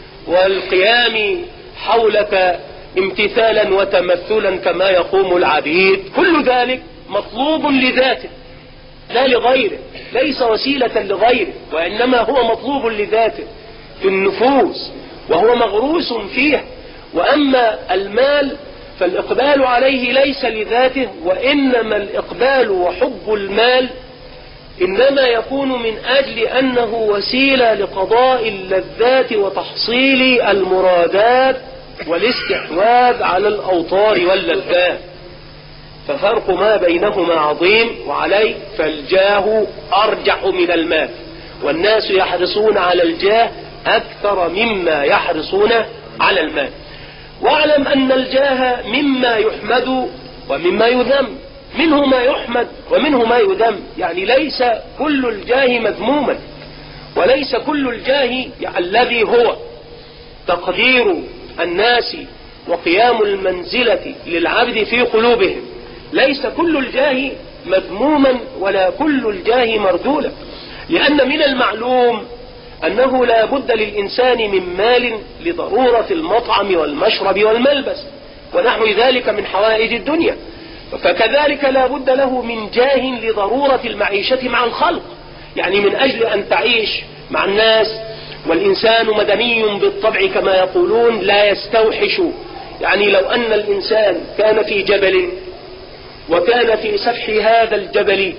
S2: والقيام حولك امتثالا وتمثلا كما يقوم العبيد. كل ذلك مطلوب لذاته لا لغيره، ليس وسيلة لغيره وإنما هو مطلوب لذاته في النفوس وهو مغروس فيه. وأما المال فالإقبال عليه ليس لذاته وإنما الإقبال وحب المال إنما يكون من أجل أنه وسيلة لقضاء اللذات وتحصيل المرادات والاستحواذ على الأوطار واللذات، ففرق ما بينهما عظيم. وعليه فالجاه أرجح من المال، والناس يحرصون على الجاه أكثر مما يحرصون على المال. واعلم أن الجاه مما يحمد ومما يذم، منه ما يحمد ومنه ما يذم، يعني ليس كل الجاه مذموما وليس كل الجاه الذي هو تقدير الناس وقيام المنزلة للعبد في قلوبهم، ليس كل الجاه مذموما ولا كل الجاه مردولا، لأن من المعلوم أنه لا بد للإنسان من مال لضرورة المطعم والمشرب والملبس ونحو ذلك من حوائج الدنيا، فكذلك لا بد له من جاه لضرورة المعيشة مع الخلق، يعني من أجل أن تعيش مع الناس. والإنسان مدني بالطبع كما يقولون لا يستوحش، يعني لو أن الإنسان كان في جبل وكان في سفح هذا الجبل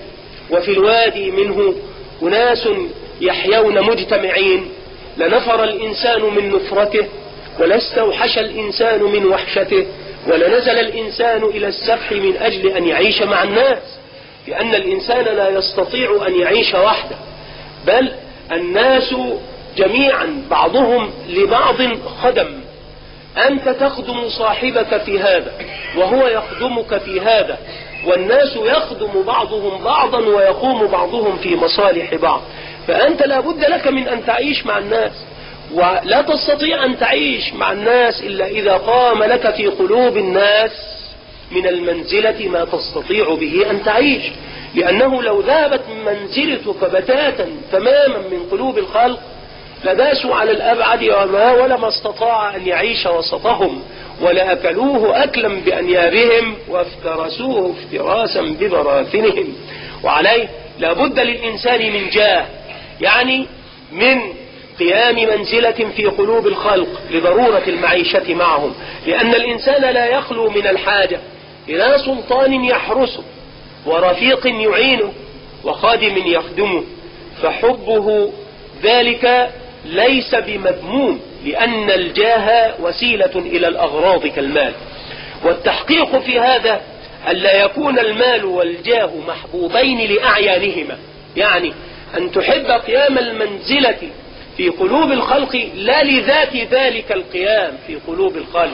S2: وفي الوادي منه أناس يحيون مجتمعين لنفر الإنسان من نفرته، ولاستوحش الإنسان من وحشته، ولنزل الإنسان إلى السفح من أجل أن يعيش مع الناس، لأن الإنسان لا يستطيع أن يعيش وحده، بل الناس جميعا بعضهم لبعض خدم. أنت تخدم صاحبك في هذا وهو يخدمك في هذا، والناس يخدم بعضهم بعضا ويقوم بعضهم في مصالح بعض. فأنت لا بد لك من أن تعيش مع الناس، ولا تستطيع أن تعيش مع الناس إلا إذا قام لك في قلوب الناس من المنزلة ما تستطيع به أن تعيش، لأنه لو ذهبت منزلتك بتاتا تماما من قلوب الخلق لداسوا على الأبعد ولما استطاع أن يعيش وسطهم، ولأكلوه أكلا بأنيابهم وافترسوه افتراسا ببراثنهم. وعليه لابد للإنسان من جاه، يعني من قيام منزلة في قلوب الخلق لضرورة المعيشة معهم، لأن الإنسان لا يخلو من الحاجة إلى سلطان يحرسه ورفيق يعينه وخادم يخدمه، فحبه ذلك ليس بمذموم، لأن الجاه وسيلة إلى الأغراض كالمال. والتحقيق في هذا ألا يكون المال والجاه محبوبين لأعيانهما، يعني أن تحب قيام المنزلة في قلوب الخلق لا لذات ذلك القيام في قلوب الخلق،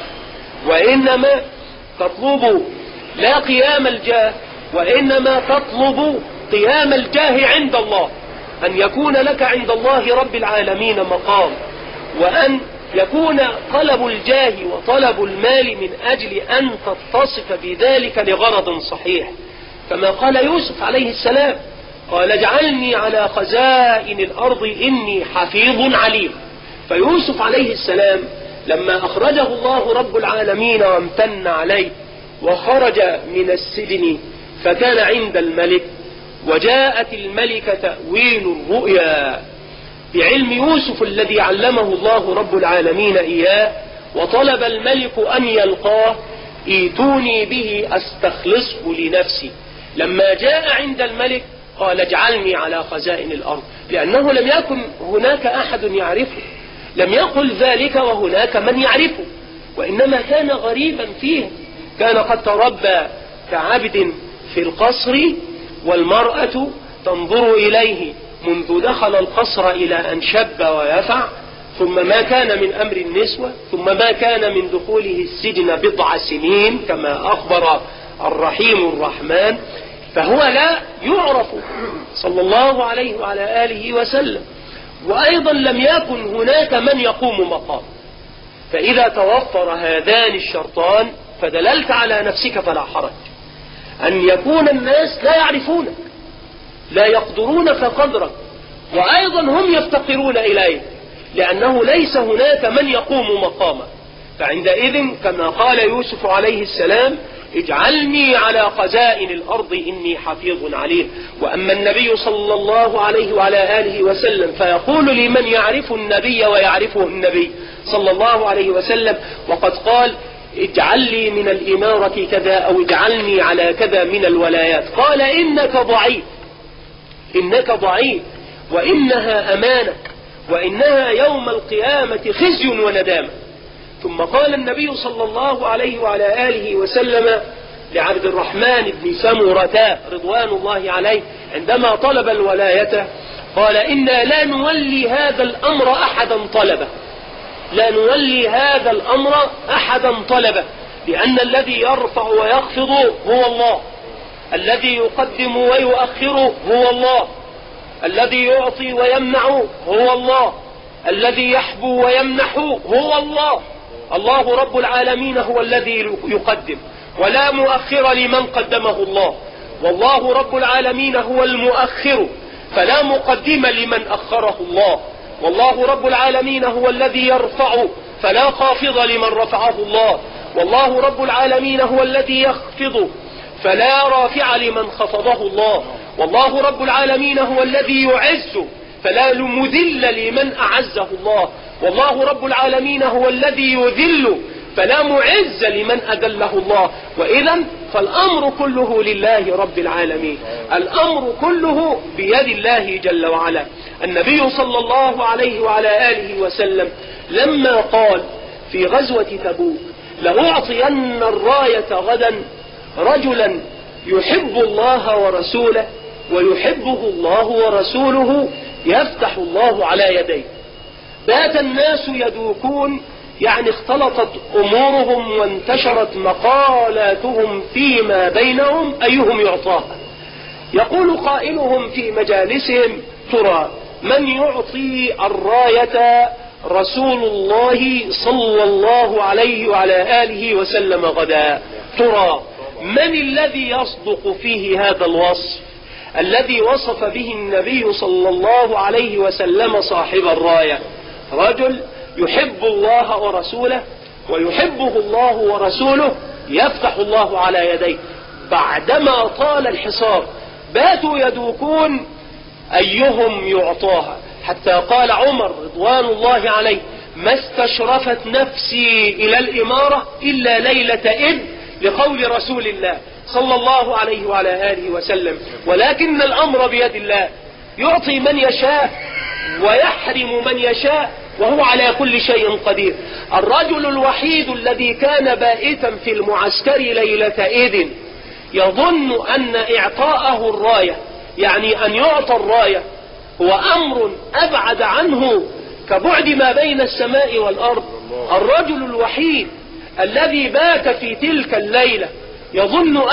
S2: وإنما تطلب لا قيام الجاه، وإنما تطلب قيام الجاه عند الله، أن يكون لك عند الله رب العالمين مقام، وأن يكون طلب الجاه وطلب المال من أجل أن تتصف بذلك لغرض صحيح، كما قال يوسف عليه السلام: قال اجعلني على خزائن الأرض إني حفيظ عليم. فيوسف عليه السلام لما أخرجه الله رب العالمين وامتن عليه وخرج من السجن فكان عند الملك، وجاءت الملكة تأويل الرؤيا بعلم يوسف الذي علمه الله رب العالمين إياه، وطلب الملك أن يلقاه: ايتوني به أستخلصه لنفسي. لما جاء عند الملك قال اجعلني على خزائن الأرض، لأنه لم يكن هناك أحد يعرفه، لم يقل ذلك وهناك من يعرفه، وإنما كان غريبا فيه، كان قد تربى كعبد في القصر، والمرأة تنظر إليه منذ دخل القصر إلى أن شب ويفع، ثم ما كان من أمر النسوة، ثم ما كان من دخوله السجن 10 سنين كما أخبر الرحيم الرحمن، فهو لا يعرف صلى الله عليه وعلى آله وسلم، وأيضا لم يكن هناك من يقوم مقام. فإذا توفر هذان الشرطان فدللت على نفسك فلا حرج، أن يكون الناس لا يعرفونك، لا يقدرونك قدرك، وأيضا هم يفتقرون إليك، لأنه ليس هناك من يقوم مقامك. فعندئذ كما قال يوسف عليه السلام: اجعلني على خزائن الأرض إني حفيظ عليه. وأما النبي صلى الله عليه وعلى آله وسلم فيقول لمن يعرف النبي ويعرفه النبي صلى الله عليه وسلم، وقد قال: اجعل لي من الإمارة كذا، أو اجعلني على كذا من الولايات، قال: إنك ضعيف، إنك ضعيف، وإنها أمانة، وإنها يوم القيامة خزي وندامة. ثم قال النبي صلى الله عليه وعلى آله وسلم لعبد الرحمن بن سمرة رضوان الله عليه عندما طلب الولاية، قال: إنا لا نولي هذا الأمر أحدا طلبه، لا نولي هذا الأمر أحدا طلبه، لأن الذي يرفع ويخفض هو الله، الذي يقدم ويؤخر هو الله، الذي يعطي ويمنع هو الله، الذي يحبو ويمنح هو الله. الله رب العالمين هو الذي يقدم، ولا مؤخر لمن قدمه الله، والله رب العالمين هو المؤخر، فلا مقدم لمن أخره الله، والله رب العالمين هو الذي يرفع، فلا خافض لمن رفعه الله، والله رب العالمين هو الذي يخفض، فلا رافع لمن خفضه الله، والله رب العالمين هو الذي يعز، فلا مذل لمن أعزه الله، والله رب العالمين هو الذي يذل، فلا معز لمن أذله الله. وإذا فالأمر كله لله رب العالمين، الأمر كله بيد الله جل وعلا. النبي صلى الله عليه وعلى آله وسلم لما قال في غزوة تبوك لأعطين الراية غدا رجلا يحب الله ورسوله ويحبه الله ورسوله يفتح الله على يديه. بات الناس يدوكون، يعني اختلطت أمورهم وانتشرت مقالاتهم فيما بينهم أيهم يعطاها. يقول قائلهم في مجالسهم: ترى من يعطي الراية رسول الله صلى الله عليه وعلى آله وسلم غدا؟ ترى من الذي يصدق فيه هذا الوصف الذي وصف به النبي صلى الله عليه وسلم صاحب الراية؟ رجل يحب الله ورسوله ويحبه الله ورسوله يفتح الله على يديه. بعدما طال الحصار باتوا يدوكون أيهم يعطاها، حتى قال عمر رضوان الله عليه: ما استشرفت نفسي إلى الإمارة إلا ليلة إذ، لقول رسول الله صلى الله عليه وعلى آله وسلم. ولكن الأمر بيد الله، يعطي من يشاء ويحرم من يشاء وهو على كل شيء قدير. الرجل الوحيد الذي كان بائتا في المعسكر ليلة إذن يظن أن إعطاءه الراية، يعني أن يعطى الراية، هو أمر أبعد عنه كبعد ما بين السماء والأرض. الرجل الوحيد الذي بات في تلك الليلة يظن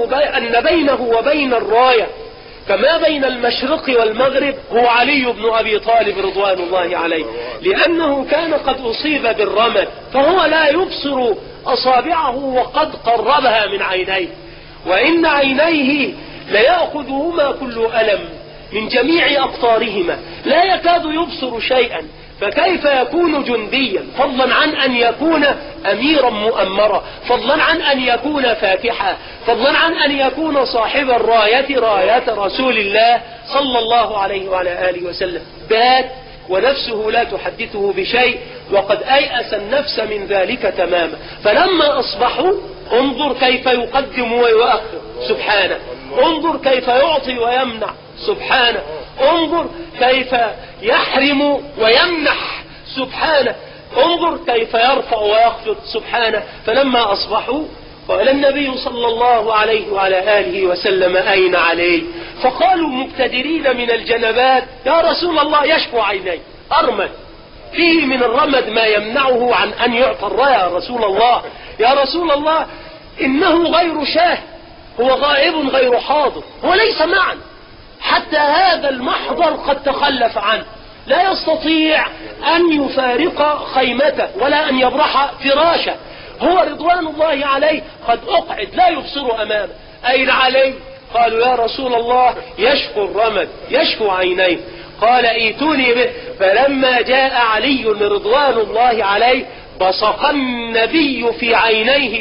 S2: أن بينه وبين الراية كما بين المشرق والمغرب هو علي بن أبي طالب رضوان الله عليه، لأنه كان قد أصيب بالرمد فهو لا يبصر أصابعه وقد قربها من عينيه، وإن عينيه ليأخذهما كل ألم من جميع أقطارهما، لا يكاد يبصر شيئا، فكيف يكون جنديا فضلا عن أن يكون أميرا مؤمرا، فضلا عن أن يكون فاتحا، فضلا عن أن يكون صاحب الراية راية رسول الله صلى الله عليه وعلى آله وسلم. بات ونفسه لا تحدثه بشيء وقد أيأس النفس من ذلك تماما. فلما أصبحوا انظر كيف يقدم ويؤخر سبحانه، انظر كيف يعطي ويمنع سبحانه، انظر كيف يحرم ويمنح سبحانه، انظر كيف يرفع ويخفض سبحانه. فلما أصبحوا قال النبي صلى الله عليه وعلى آله وسلم: أين علي؟ فقالوا مبتدرين من الجنبات: يا رسول الله يشفو عيني، أرمد فيه من الرمد ما يمنعه عن أن يعطى الراية. يا رسول الله، يا رسول الله، إنه غير شاه، هو غائب غير حاضر، هو ليس معا، حتى هذا المحضر قد تخلف عنه، لا يستطيع أن يفارق خيمته ولا أن يبرح فراشه، هو رضوان الله عليه قد أقعد لا يبصر أمامه. أين علي؟ قالوا: يا رسول الله يشفو الرمد، يشفو عينيه. قال: ائتوني به. فلما جاء علي رضوان الله عليه بصق النبي في عينيه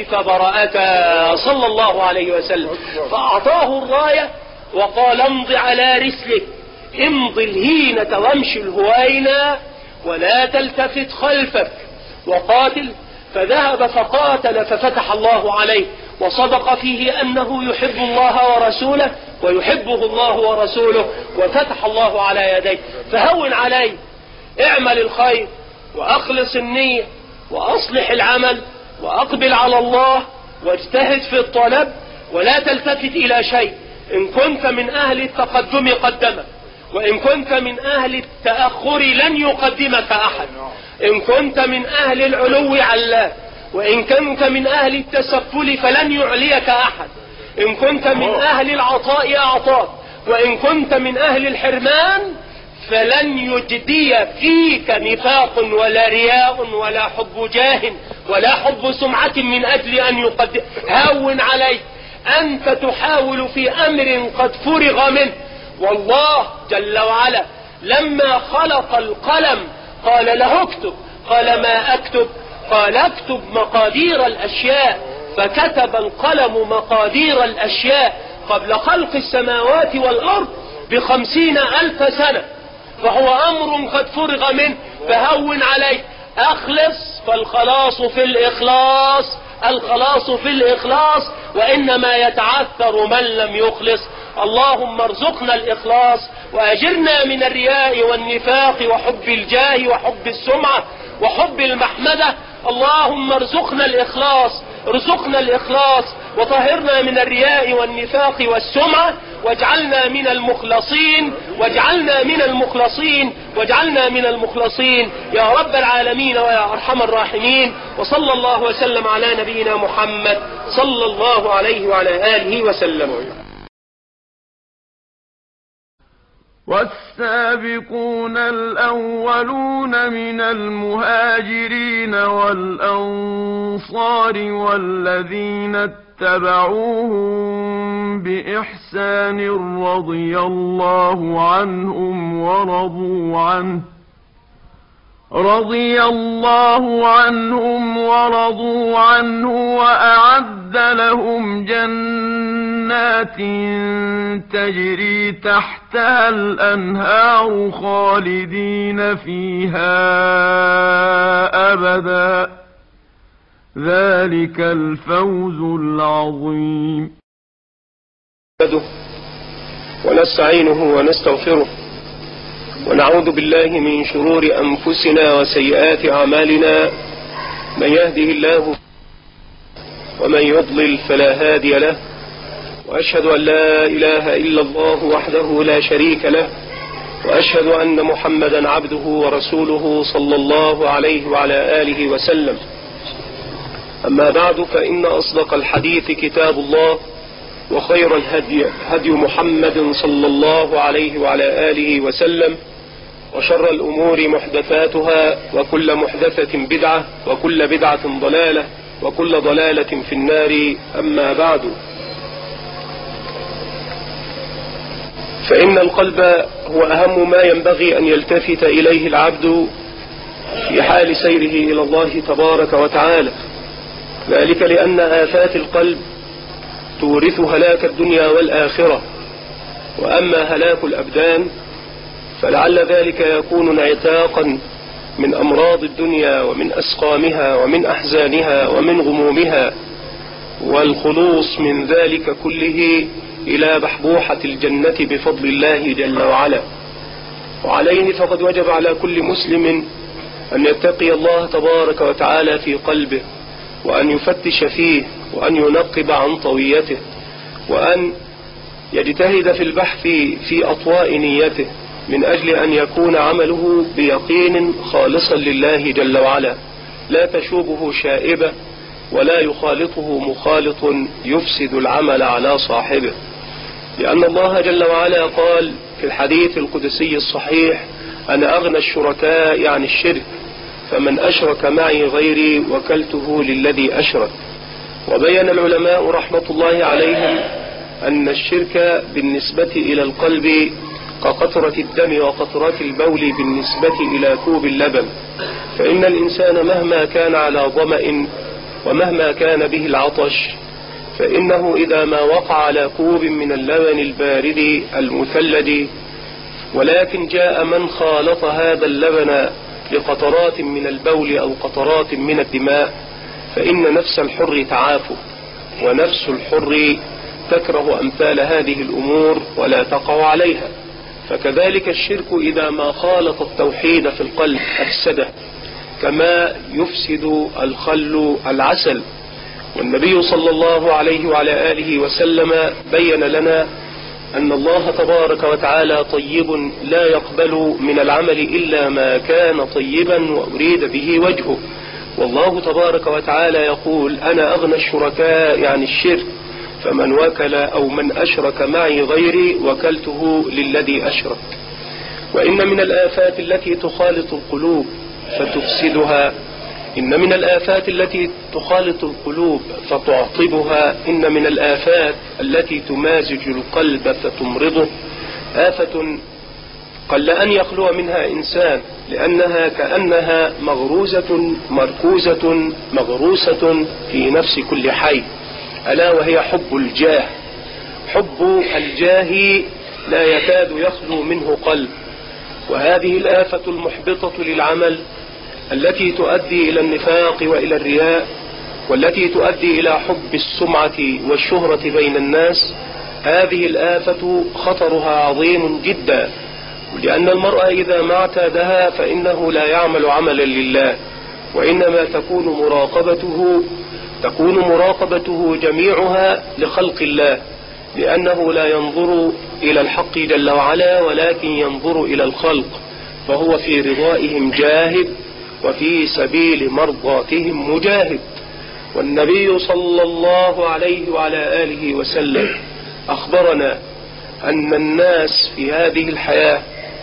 S2: فبرأتا صلى الله عليه وسلم، فأعطاه الراية وقال: امض على رسلك، امض الهينة وامشي الهوينة ولا تلتفت خلفك وقاتل. فذهب فقاتل ففتح الله عليه، وصدق فيه أنه يحب الله ورسوله ويحبه الله ورسوله، وفتح الله على يديه. فهون عليه، اعمل الخير وأخلص النية وأصلح العمل وأقبل على الله واجتهد في الطلب ولا تلتفت إلى شيء. إن كنت من أهل التقدم قدمك، وإن كنت من أهل التأخر لن يقدمك أحد، إن كنت من أهل العلو علاك، وإن كنت من أهل التسفل فلن يعليك أحد، إن كنت من أهل العطاء أعطاك، وإن كنت من أهل الحرمان فلن يجدي فيك نفاق ولا رياء ولا حب جاه ولا حب سمعة من أجل أن يقدم. هون عليك، أنت تحاول في أمر قد فرغ منه، والله جل وعلا لما خلق القلم قال له اكتب، قال: ما أكتب؟ قال: اكتب مقادير الأشياء، فكتب القلم مقادير الأشياء قبل خلق السماوات والأرض ب50,000 سنة، فهو أمر قد فرغ منه. فهون عليك، أخلص، فالخلاص في الإخلاص، الخلاص في الإخلاص، وإنما يتعثر من لم يخلص. اللهم ارزقنا الإخلاص وأجرنا من الرياء والنفاق وحب الجاه وحب السمعة وحب المحمدة. اللهم ارزقنا الإخلاص، ارزقنا الإخلاص وطهرنا من الرياء والنفاق والسمعة، واجعلنا من المخلصين، واجعلنا من المخلصين، واجعلنا من المخلصين يا رب العالمين ويا أرحم الراحمين. وصلى الله وسلم على نبينا محمد صلى الله عليه وعلى آله وسلم.
S1: والسابقون الأولون من المهاجرين والأنصار والذين اتبعوهم بإحسان رضي الله عنهم ورضوا عنه وأعد لهم جنات تجري تحتها الأنهار خالدين فيها أبدا، ذلك الفوز العظيم.
S2: ونستعينه ونستغفره ونعوذ بالله من شرور أنفسنا وسيئات أعمالنا، من يهده الله ومن يضلل فلا هادي له، وأشهد أن لا إله إلا الله وحده لا شريك له، وأشهد أن محمدا عبده ورسوله صلى الله عليه وعلى آله وسلم. أما بعد، فإن أصدق الحديث كتاب الله، وخير الهدي هدي محمد صلى الله عليه وعلى آله وسلم، وشر الأمور محدثاتها، وكل محدثة بدعة، وكل بدعة ضلالة، وكل ضلالة في النار. أما بعد، فإن القلب هو أهم ما ينبغي أن يلتفت إليه العبد في حال سيره إلى الله تبارك وتعالى، ذلك لأن آفات القلب تورث هلاك الدنيا والآخرة، وأما هلاك الأبدان فلعل ذلك يكون انعتاقا من أمراض الدنيا ومن أسقامها ومن أحزانها ومن غمومها، والخلوص من ذلك كله إلى بحبوحة الجنة بفضل الله جل وعلا. وعليه فقد وجب على كل مسلم أن يتقي الله تبارك وتعالى في قلبه، وأن يفتش فيه، وأن ينقب عن طويته، وأن يجتهد في البحث في أطواء نيته، من أجل أن يكون عمله بيقين خالصا لله جل وعلا، لا تشوبه شائبة ولا يخالطه مخالط يفسد العمل على صاحبه، لأن الله جل وعلا قال في الحديث القدسي الصحيح: أنا أغنى الشركاء عن الشرك، فمن أشرك معي غيري وكلته للذي أشرك. وبين العلماء رحمة الله عليهم أن الشرك بالنسبة إلى القلب كقطرة الدم وقطرات البول بالنسبة إلى كوب اللبن، فإن الإنسان مهما كان على ظمأ ومهما كان به العطش، فإنه إذا ما وقع على كوب من اللبن البارد المثلج، ولكن جاء من خالط هذا اللبن لقطرات من البول أو قطرات من الدماء، فإن نفس الحر تعافه، ونفس الحر تكره أمثال هذه الأمور ولا تقع عليها. فكذلك الشرك إذا ما خالط التوحيد في القلب أفسده، كما يفسد الخل العسل. والنبي صلى الله عليه وعلى آله وسلم بين لنا أن الله تبارك وتعالى طيب لا يقبل من العمل إلا ما كان طيبا وأريد به وجهه. والله تبارك وتعالى يقول: أنا أغنى الشركاء عن الشرك، فمن وكل أو من أشرك معي غيري وكلته للذي أشرك. وإن من الآفات التي تخالط القلوب فتفسدها، إن من الآفات التي تخالط القلوب فتعطبها، إن من الآفات التي تمازج القلب فتمرضه آفة قل أن يخلو منها إنسان، لأنها كأنها مغروسة في نفس كل حي، ألا وهي حب الجاه. حب الجاه لا يكاد يخلو منه قلب، وهذه الآفة المحبطة للعمل التي تؤدي إلى النفاق وإلى الرياء والتي تؤدي إلى حب السمعة والشهرة بين الناس، هذه الآفة خطرها عظيم جدا، لأن المرء إذا ما اعتادها فإنه لا يعمل عملا لله، وإنما تكون مراقبته جميعها لخلق الله، لأنه لا ينظر إلى الحق جل وعلا ولكن ينظر إلى الخلق، فهو في رضائهم جاهد وفي سبيل مرضاتهم مجاهد. والنبي صلى الله عليه وعلى آله وسلم أخبرنا أن الناس في هذه الحياة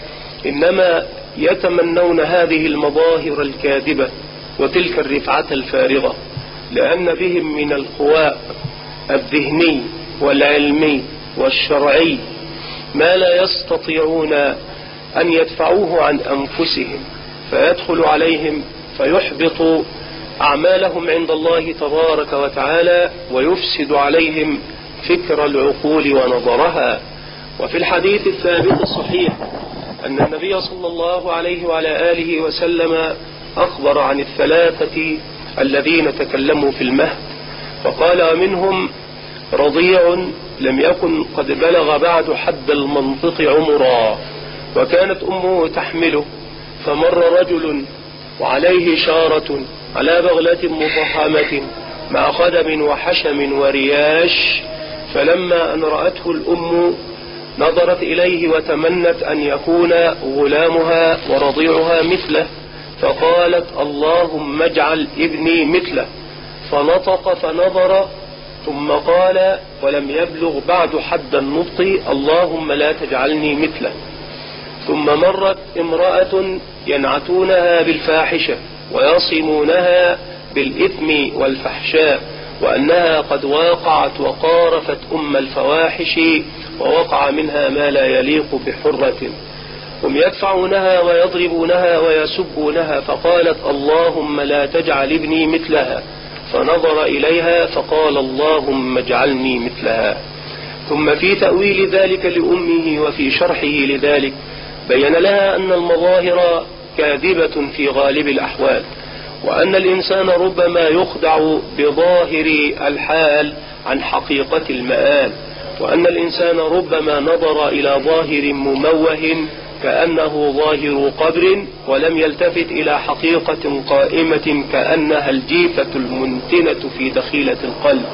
S2: إنما يتمنون هذه المظاهر الكاذبة وتلك الرفعة الفارغة، لأن بهم من القواء الذهني والعلمي والشرعي ما لا يستطيعون أن يدفعوه عن أنفسهم، فيدخل عليهم فيحبط أعمالهم عند الله تبارك وتعالى ويفسد عليهم فكر العقول ونظرها. وفي الحديث الثابت الصحيح أن النبي صلى الله عليه وعلى آله وسلم أخبر عن الثلاثة الذين تكلموا في المهد، فقال منهم رضيع لم يكن قد بلغ بعد حد المنطق عمرا، وكانت أمه تحمله، فمر رجل وعليه شارة على بغلة مفحمة مع خدم وحشم ورياش، فلما أن رأته الأم نظرت إليه وتمنت أن يكون غلامها ورضيعها مثله، فقالت اللهم اجعل ابني مثله، فنطق فنظر ثم قال ولم يبلغ بعد حد النطق اللهم لا تجعلني مثله. ثم مرت امرأة ينعتونها بالفاحشة ويصمونها بالإثم والفحشاء، وأنها قد واقعت وقارفت أم الفواحش ووقع منها ما لا يليق بحرة، هم يدفعونها ويضربونها ويسبونها، فقالت اللهم لا تجعل ابني مثلها، فنظر إليها فقال اللهم اجعلني مثلها. ثم في تأويل ذلك لأمه وفي شرحه لذلك بين لها أن المظاهر كاذبة في غالب الأحوال، وأن الإنسان ربما يخدع بظاهر الحال عن حقيقة المآل، وأن الإنسان ربما نظر إلى ظاهر مموه كأنه ظاهر قبر ولم يلتفت إلى حقيقة قائمة كأنها الجيفة المنتنة في دخيلة القلب.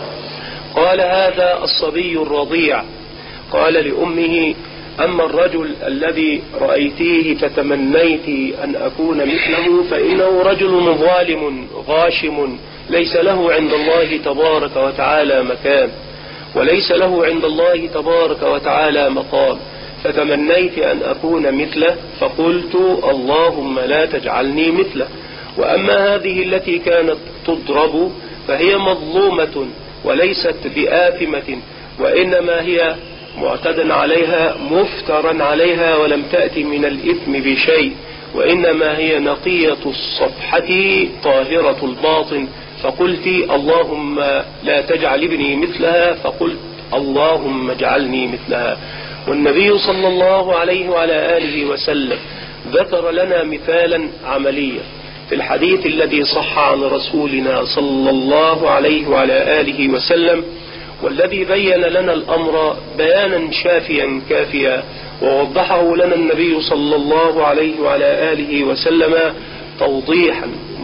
S2: قال هذا الصبي الرضيع قال لأمه أما الرجل الذي رأيتيه فتمنيت أن أكون مثله فإنه رجل ظالم غاشم ليس له عند الله تبارك وتعالى مكان، وليس له عند الله تبارك وتعالى مقام، فتمنيت أن أكون مثله فقلت اللهم لا تجعلني مثله. وأما هذه التي كانت تضرب فهي مظلومة وليست بآثمة، وإنما هي معتدى عليها مفترا عليها ولم تأتي من الإثم بشيء، وإنما هي نقية الصفحة طاهرة الباطن، فقلت اللهم لا تجعل ابني مثلها، فقلت اللهم اجعلني مثلها. والنبي صلى الله عليه وعلى آله وسلم ذكر لنا مثالا عمليا في الحديث الذي صح عن رسولنا صلى الله عليه وعلى آله وسلم، والذي بين لنا الأمر بيانا شافيا كافيا، ووضحه لنا النبي صلى الله عليه وعلى آله وسلم توضيحا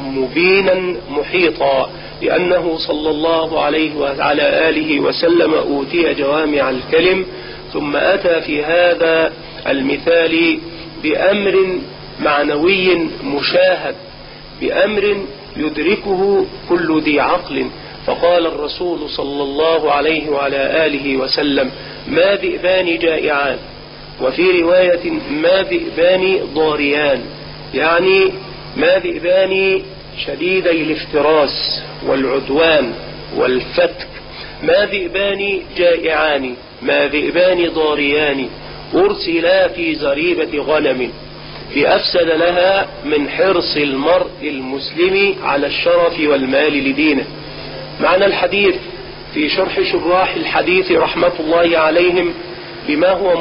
S2: مبينا محيطا، لأنه صلى الله عليه وعلى آله وسلم أوتي جوامع الكلم، ثم أتى في هذا المثال بأمر معنوي مشاهد، بأمر يدركه كل ذي عقل. فقال الرسول صلى الله عليه وعلى آله وسلم ما ذئبان جائعان، وفي رواية ما ذئبان ضاريان، يعني ما ذئبان شديدي الافتراس والعدوان والفتك، ما ذئبان جائعان ما ذئبان ضاريان أرسلا في زريبة غنم في أفسد لها من حرص المرء المسلم على الشرف والمال لدينه. معنى الحديث في شرح شراح الحديث رحمة الله عليهم بما هو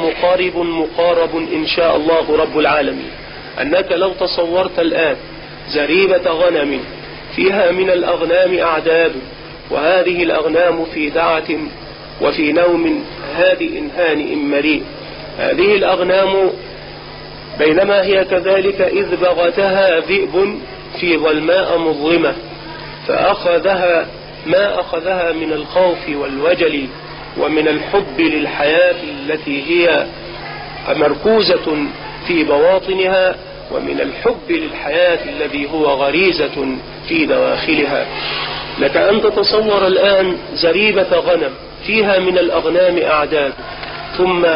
S2: مقارب إن شاء الله رب العالمين، أنك لو تصورت الآن زريبة غنم فيها من الأغنام أعداد وهذه الأغنام في دعة وفي نوم هادئ هانئ مريء. هذه الأغنام بينما هي كذلك إذ بغتها ذئب في ظلماء مظلمة، فأخذها ما أخذها من الخوف والوجل ومن الحب للحياة التي هي مركوزة في بواطنها، ومن الحب للحياة الذي هو غريزة في دواخلها. لك أن تتصور الآن زريبة غنم فيها من الأغنام أعداد، ثم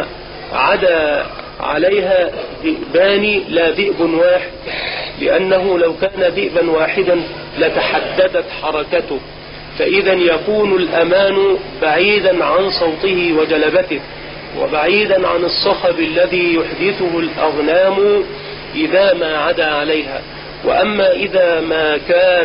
S2: عدا عليها ذئبان لا ذئب واحد، لأنه لو كان ذئبا واحدا لتحددت حركته، فإذا يكون الأمان بعيدا عن صوته وجلبته، وبعيدا عن الصخب الذي يحدثه الأغنام إذا ما عدا عليها. وأما إذا ما كان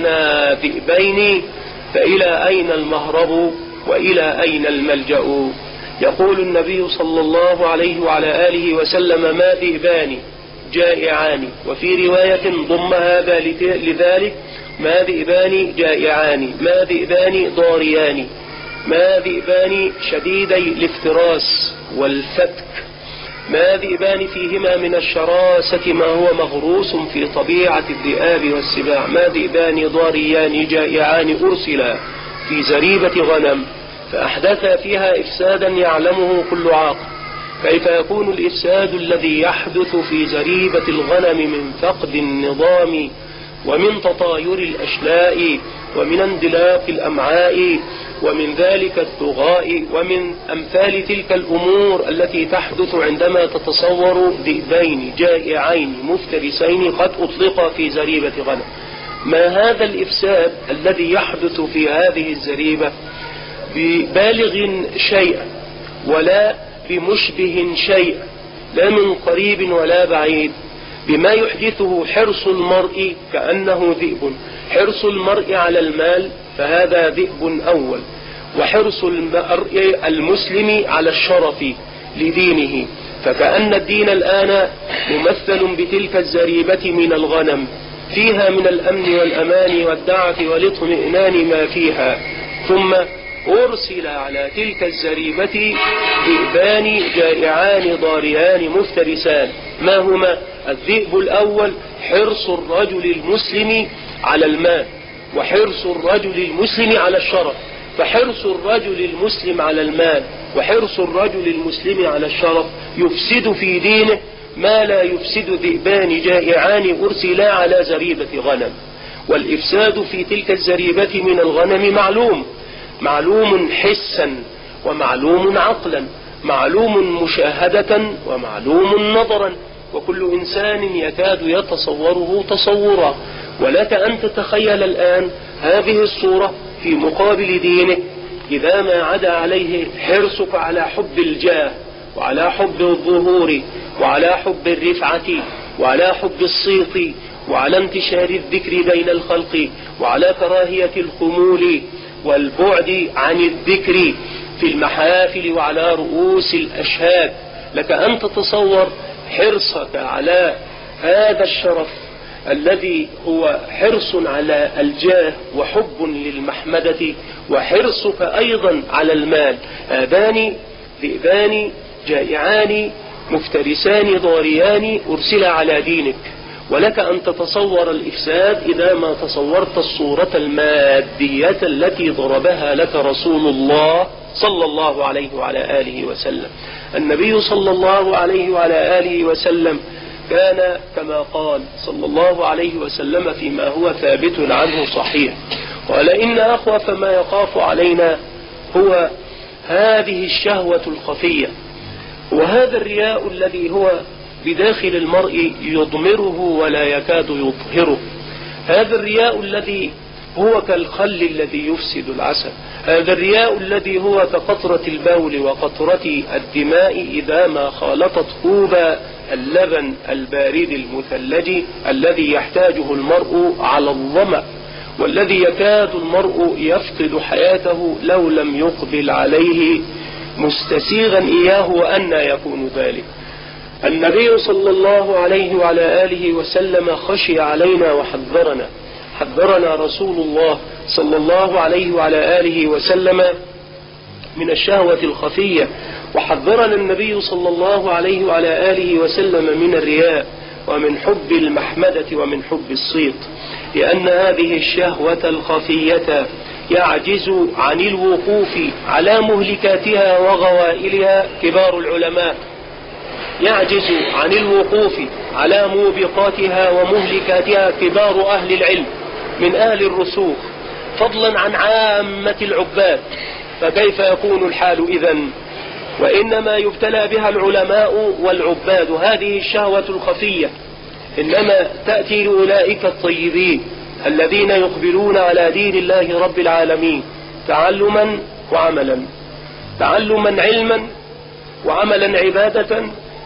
S2: ذئبين فإلى أين المهرب وإلى أين الملجأ؟ يقول النبي صلى الله عليه وعلى آله وسلم: ما ذئبان جائعان، وفي رواية ضم هذا لذلك: ما ذئبان جائعان، ما ذئبان ضاريان، ما ذئبان شديدي الافتراس والفتك، ما ذئبان فيهما من الشراسة ما هو مغروس في طبيعة الذئاب والسباع، ما ذئبان ضاريان جائعان أرسلا في زريبة غنم فأحدث فيها إفسادا يعلمه كل عاقل. كيف يكون الإفساد الذي يحدث في زريبة الغنم من فقد النظام ومن تطاير الأشلاء ومن اندلاق الأمعاء ومن ذلك الطغاء ومن أمثال تلك الأمور التي تحدث عندما تتصور ذئبين جائعين مفترسين قد أطلقا في زريبة غنم؟ ما هذا الإفساد الذي يحدث في هذه الزريبة ببالغ شيئا ولا بمشبه شيئا، لا من قريب ولا بعيد، بما يحدثه حرص المرء كأنه ذئب. حرص المرء على المال فهذا ذئب أول، وحرص المرء المسلم على الشرف لدينه، فكأن الدين الآن ممثل بتلك الزريبة من الغنم، فيها من الأمن والأمان والدعة والاطمئنان ما فيها. ثم أرسل على تلك الزريبة ذئبان جائعان ضاريان مفترسان. ما هما؟ الذئب الأول حرص الرجل المسلم على المال، وحرص الرجل المسلم على الشرف. فحرص الرجل المسلم على المال وحرص الرجل المسلم على الشرف يفسد في دينه ما لا يفسد ذئبان جائعان أرسلا على زريبة غنم. والإفساد في تلك الزريبة من الغنم معلوم حسا ومعلوم عقلا، معلوم مشاهدة ومعلوم نظرا، وكل إنسان يكاد يتصوره تصورا. ولك أن تتخيل الآن هذه الصورة في مقابل دينك إذا ما عدا عليه حرصك على حب الجاه وعلى حب الظهور وعلى حب الرفعة وعلى حب الصيت وعلى انتشار الذكر بين الخلق وعلى كراهية الخمول والبعد عن الذكر في المحافل وعلى رؤوس الأشهاد. لك أن تتصور حرصك على هذا الشرف الذي هو حرص على الجاه وحب للمحمدة، وحرصك أيضا على المال. هذان ذئبان جائعان مفترسان ضاريان أرسل على دينك. ولك أن تتصور الإفساد إذا ما تصورت الصورة المادية التي ضربها لك رسول الله صلى الله عليه وعلى آله وسلم. النبي صلى الله عليه وعلى آله وسلم كان كما قال صلى الله عليه وسلم فيما هو ثابت عنه صحيح، قال: إن أخوف ما يخاف علينا هو هذه الشهوة الخفية، وهذا الرياء الذي هو بداخل المرء يضمره ولا يكاد يظهره، هذا الرياء الذي هو كالخل الذي يفسد العسل، هذا الرياء الذي هو كقطرة البول وقطرة الدماء إذا ما خالطت كوب اللبن البارد المثلج الذي يحتاجه المرء على الظمأ، والذي يكاد المرء يفقد حياته لو لم يقبل عليه مستسيغا إياه. وأنى يكون ذلك؟ النبي صلى الله عليه وعلى آله وسلم خشي علينا وحذرنا، حذرنا رسول الله صلى الله عليه وعلى آله وسلم من الشهوة الخفية، وحذرنا النبي صلى الله عليه وعلى آله وسلم من الرياء ومن حب المحمدة ومن حب الصيت، لأن هذه الشهوة الخفية يعجز عن الوقوف على مهلكاتها وغوائلها كبار العلماء، يعجز عن الوقوف على موبقاتها ومهلكاتها كبار أهل العلم من أهل الرسوخ، فضلا عن عامة العباد. فكيف يكون الحال إذن؟ وإنما يبتلى بها العلماء والعباد. هذه الشهوة الخفية إنما تأتي لأولئك الطيبين الذين يقبلون على دين الله رب العالمين تعلما وعملا، تعلما علما وعملا عبادة.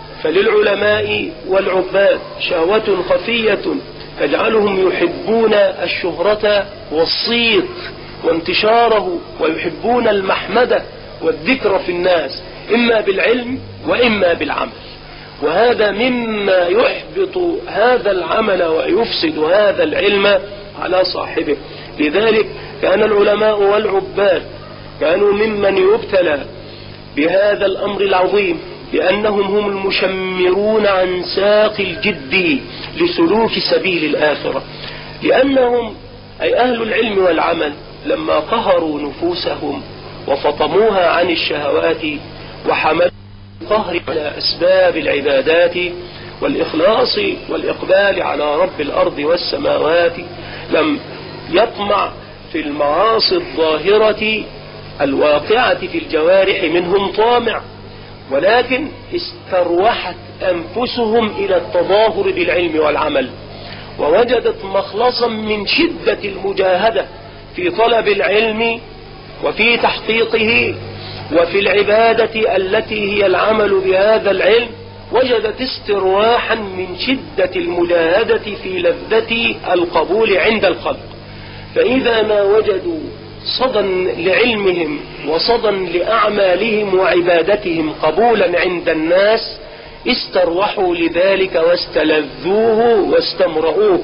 S2: فللعلماء والعباد شهوة خفية تجعلهم يحبون الشهرة والصيت وانتشاره، ويحبون المحمدة والذكر في الناس، إما بالعلم وإما بالعمل. وهذا مما يحبط هذا العمل ويفسد هذا العلم على صاحبه. لذلك كان العلماء والعباد كانوا ممن يبتلى بهذا الأمر العظيم، لأنهم هم المشمرون عن ساق الجد لسلوك سبيل الآخرة. لأنهم أي أهل العلم والعمل لما قهروا نفوسهم وفطموها عن الشهوات وحملوا القهر على أسباب العبادات والإخلاص والإقبال على رب الأرض والسماوات، لم يطمع في المعاصي الظاهرة الواقعة في الجوارح منهم طامع، ولكن استروحت أنفسهم إلى التظاهر بالعلم والعمل، ووجدت مخلصا من شدة المجاهدة في طلب العلم وفي تحقيقه وفي العبادة التي هي العمل بهذا العلم. وجدت استرواحا من شدة المجاهدة في لذة القبول عند الخلق. فإذا ما وجدوا صدى لعلمهم وصدى لأعمالهم وعبادتهم قبولا عند الناس استروحوا لذلك واستلذوه واستمرؤوه،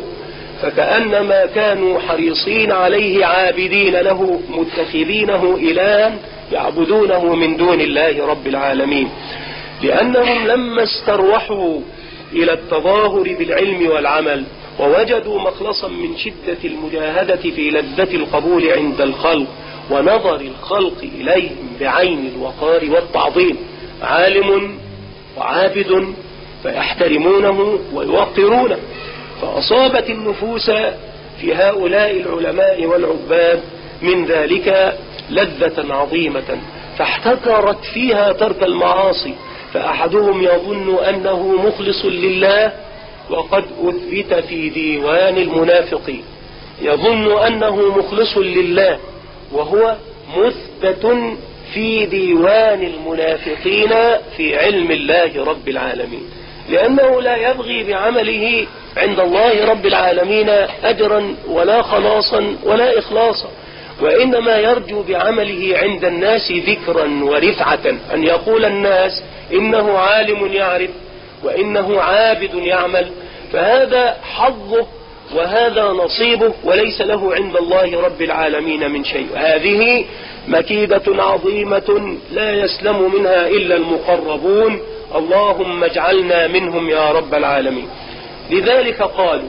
S2: فكأنما كانوا حريصين عليه عابدين له متخذينه إلها يعبدونه من دون الله رب العالمين. لأنهم لما استروحوا إلى التظاهر بالعلم والعمل ووجدوا مخلصا من شدة المجاهدة في لذة القبول عند الخلق ونظر الخلق إليهم بعين الوقار والتعظيم، عالم وعابد فيحترمونه ويوقرونه، فأصابت النفوس في هؤلاء العلماء والعباد من ذلك لذة عظيمة، فاحتكرت فيها ترك المعاصي. فأحدهم يظن أنه مخلص لله وقد أثبت في ديوان المنافقين، يظن أنه مخلص لله وهو مثبت في ديوان المنافقين في علم الله رب العالمين، لأنه لا يبغي بعمله عند الله رب العالمين أجرا ولا خلاصا ولا إخلاصا، وإنما يرجو بعمله عند الناس ذكرا ورفعة، أن يقول الناس إنه عالم يعرف وإنه عابد يعمل، فهذا حظه وهذا نصيبه وليس له عند الله رب العالمين من شيء. هذه مكيدة عظيمة لا يسلم منها إلا المقربون، اللهم اجعلنا منهم يا رب العالمين. لذلك قالوا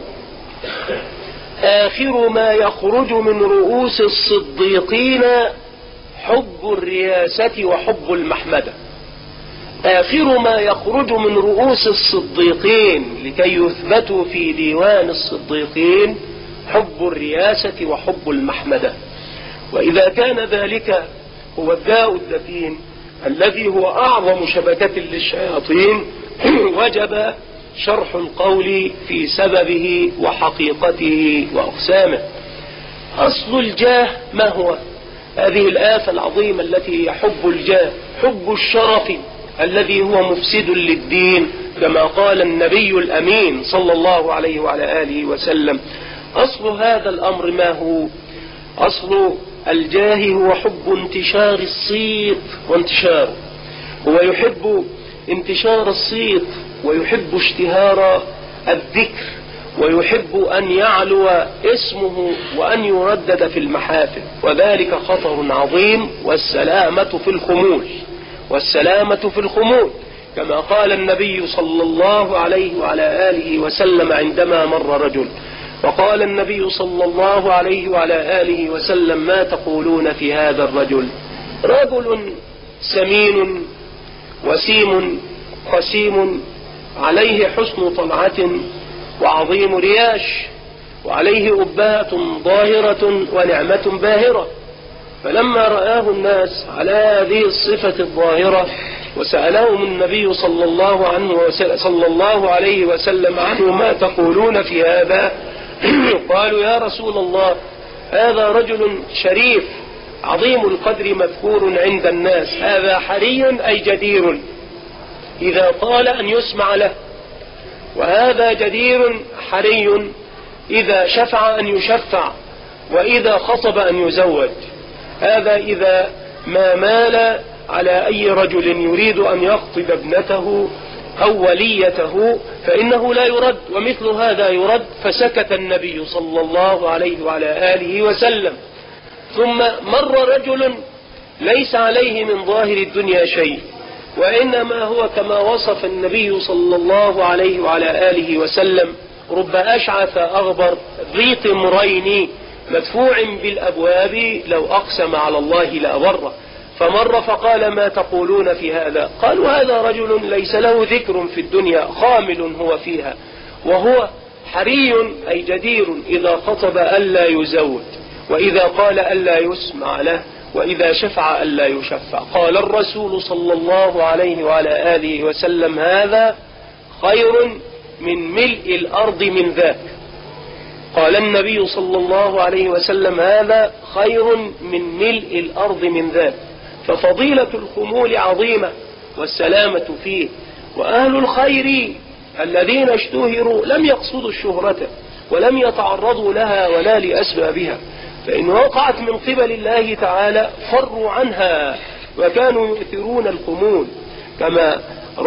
S2: آخر ما يخرج من رؤوس الصديقين حب الرياسة وحب المحمدة. آخر ما يخرج من رؤوس الصديقين لكي يثبتوا في ديوان الصديقين حب الرياسة وحب المحمدة. وإذا كان ذلك هو الداء الدفين الذي هو أعظم شبكة للشياطين وجب شرح القول في سببه وحقيقته وأقسامه. أصل الجاه ما هو؟ هذه الآفة العظيمة التي هي حب الجاه، حب الشرف الذي هو مفسد للدين، كما قال النبي الأمين صلى الله عليه وعلى آله وسلم. أصل هذا الأمر ما هو؟ أصل الجاه هو حب انتشار الصيت وانتشاره، هو يحب انتشار الصيت ويحب اشتهار الذكر ويحب أن يعلو اسمه وأن يردد في المحافل، وذلك خطر عظيم. والسلامة في الخمول، والسلامة في الخمول، كما قال النبي صلى الله عليه وعلى آله وسلم عندما مر رجل، وقال النبي صلى الله عليه وعلى آله وسلم: ما تقولون في هذا الرجل؟ رجل سمين وسيم قسيم، عليه حسن طلعة وعظيم رياش، وعليه أبهة ظاهرة ونعمة باهرة. فلما رآه الناس على هذه الصفة الظاهرة وسألهم النبي صلى الله عليه وسلم عنه: ما تقولون في هذا؟ قالوا: يا رسول الله، هذا رجل شريف عظيم القدر مذكور عند الناس، هذا حري أي جدير إذا قال أن يسمع له، وهذا جدير حري إذا شفع أن يشفع، وإذا خطب أن يزوج. هذا إذا ما مال على أي رجل يريد أن يخطب ابنته أو وليته فإنه لا يرد، ومثل هذا يرد. فسكت النبي صلى الله عليه وعلى آله وسلم. ثم مر رجل ليس عليه من ظاهر الدنيا شيء، وإنما هو كما وصف النبي صلى الله عليه وعلى آله وسلم: رب أشعث أغبر ذي طمرين مدفوع بالأبواب لو أقسم على الله لأبره. فمر فقال: ما تقولون في هذا؟ قالوا: هذا رجل ليس له ذكر في الدنيا، خامل هو فيها، وهو حري أي جدير إذا خطب ألا يزوج، وإذا قال ألا يسمع له، وإذا شفع ألا يشفع. قال الرسول صلى الله عليه وعلى آله وسلم: هذا خير من ملء الأرض من ذاك. قال النبي صلى الله عليه وسلم: هذا خير من ملء الأرض من ذاك. ففضيلة الخمول عظيمة والسلامة فيه. وأهل الخير الذين اشتهروا لم يقصدوا الشهرة ولم يتعرضوا لها ولا لأسبابها، فإن وقعت من قبل الله تعالى فروا عنها وكانوا يؤثرون الخمول، كما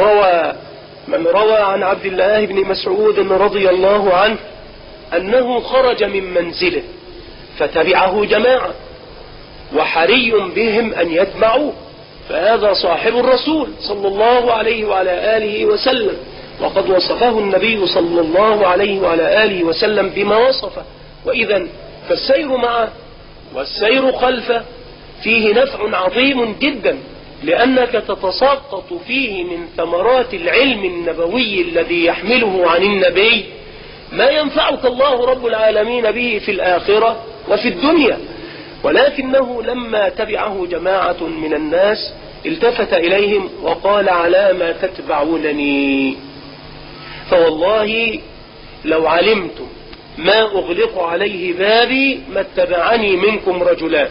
S2: من روى عن عبد الله بن مسعود رضي الله عنه أنه خرج من منزله فتبعه جماعة وحري بهم أن يتبعوه، فهذا صاحب الرسول صلى الله عليه وعلى آله وسلم، وقد وصفه النبي صلى الله عليه وعلى آله وسلم بما وصفه. وإذا فالسير معه والسير خلفه فيه نفع عظيم جدا، لأنك تتساقط فيه من ثمرات العلم النبوي الذي يحمله عن النبي ما ينفعك الله رب العالمين به في الآخرة وفي الدنيا. ولكنه لما تبعه جماعة من الناس التفت إليهم وقال: على ما تتبعونني؟ فوالله لو علمتم ما أغلق عليه بابي ما اتبعني منكم رجلان.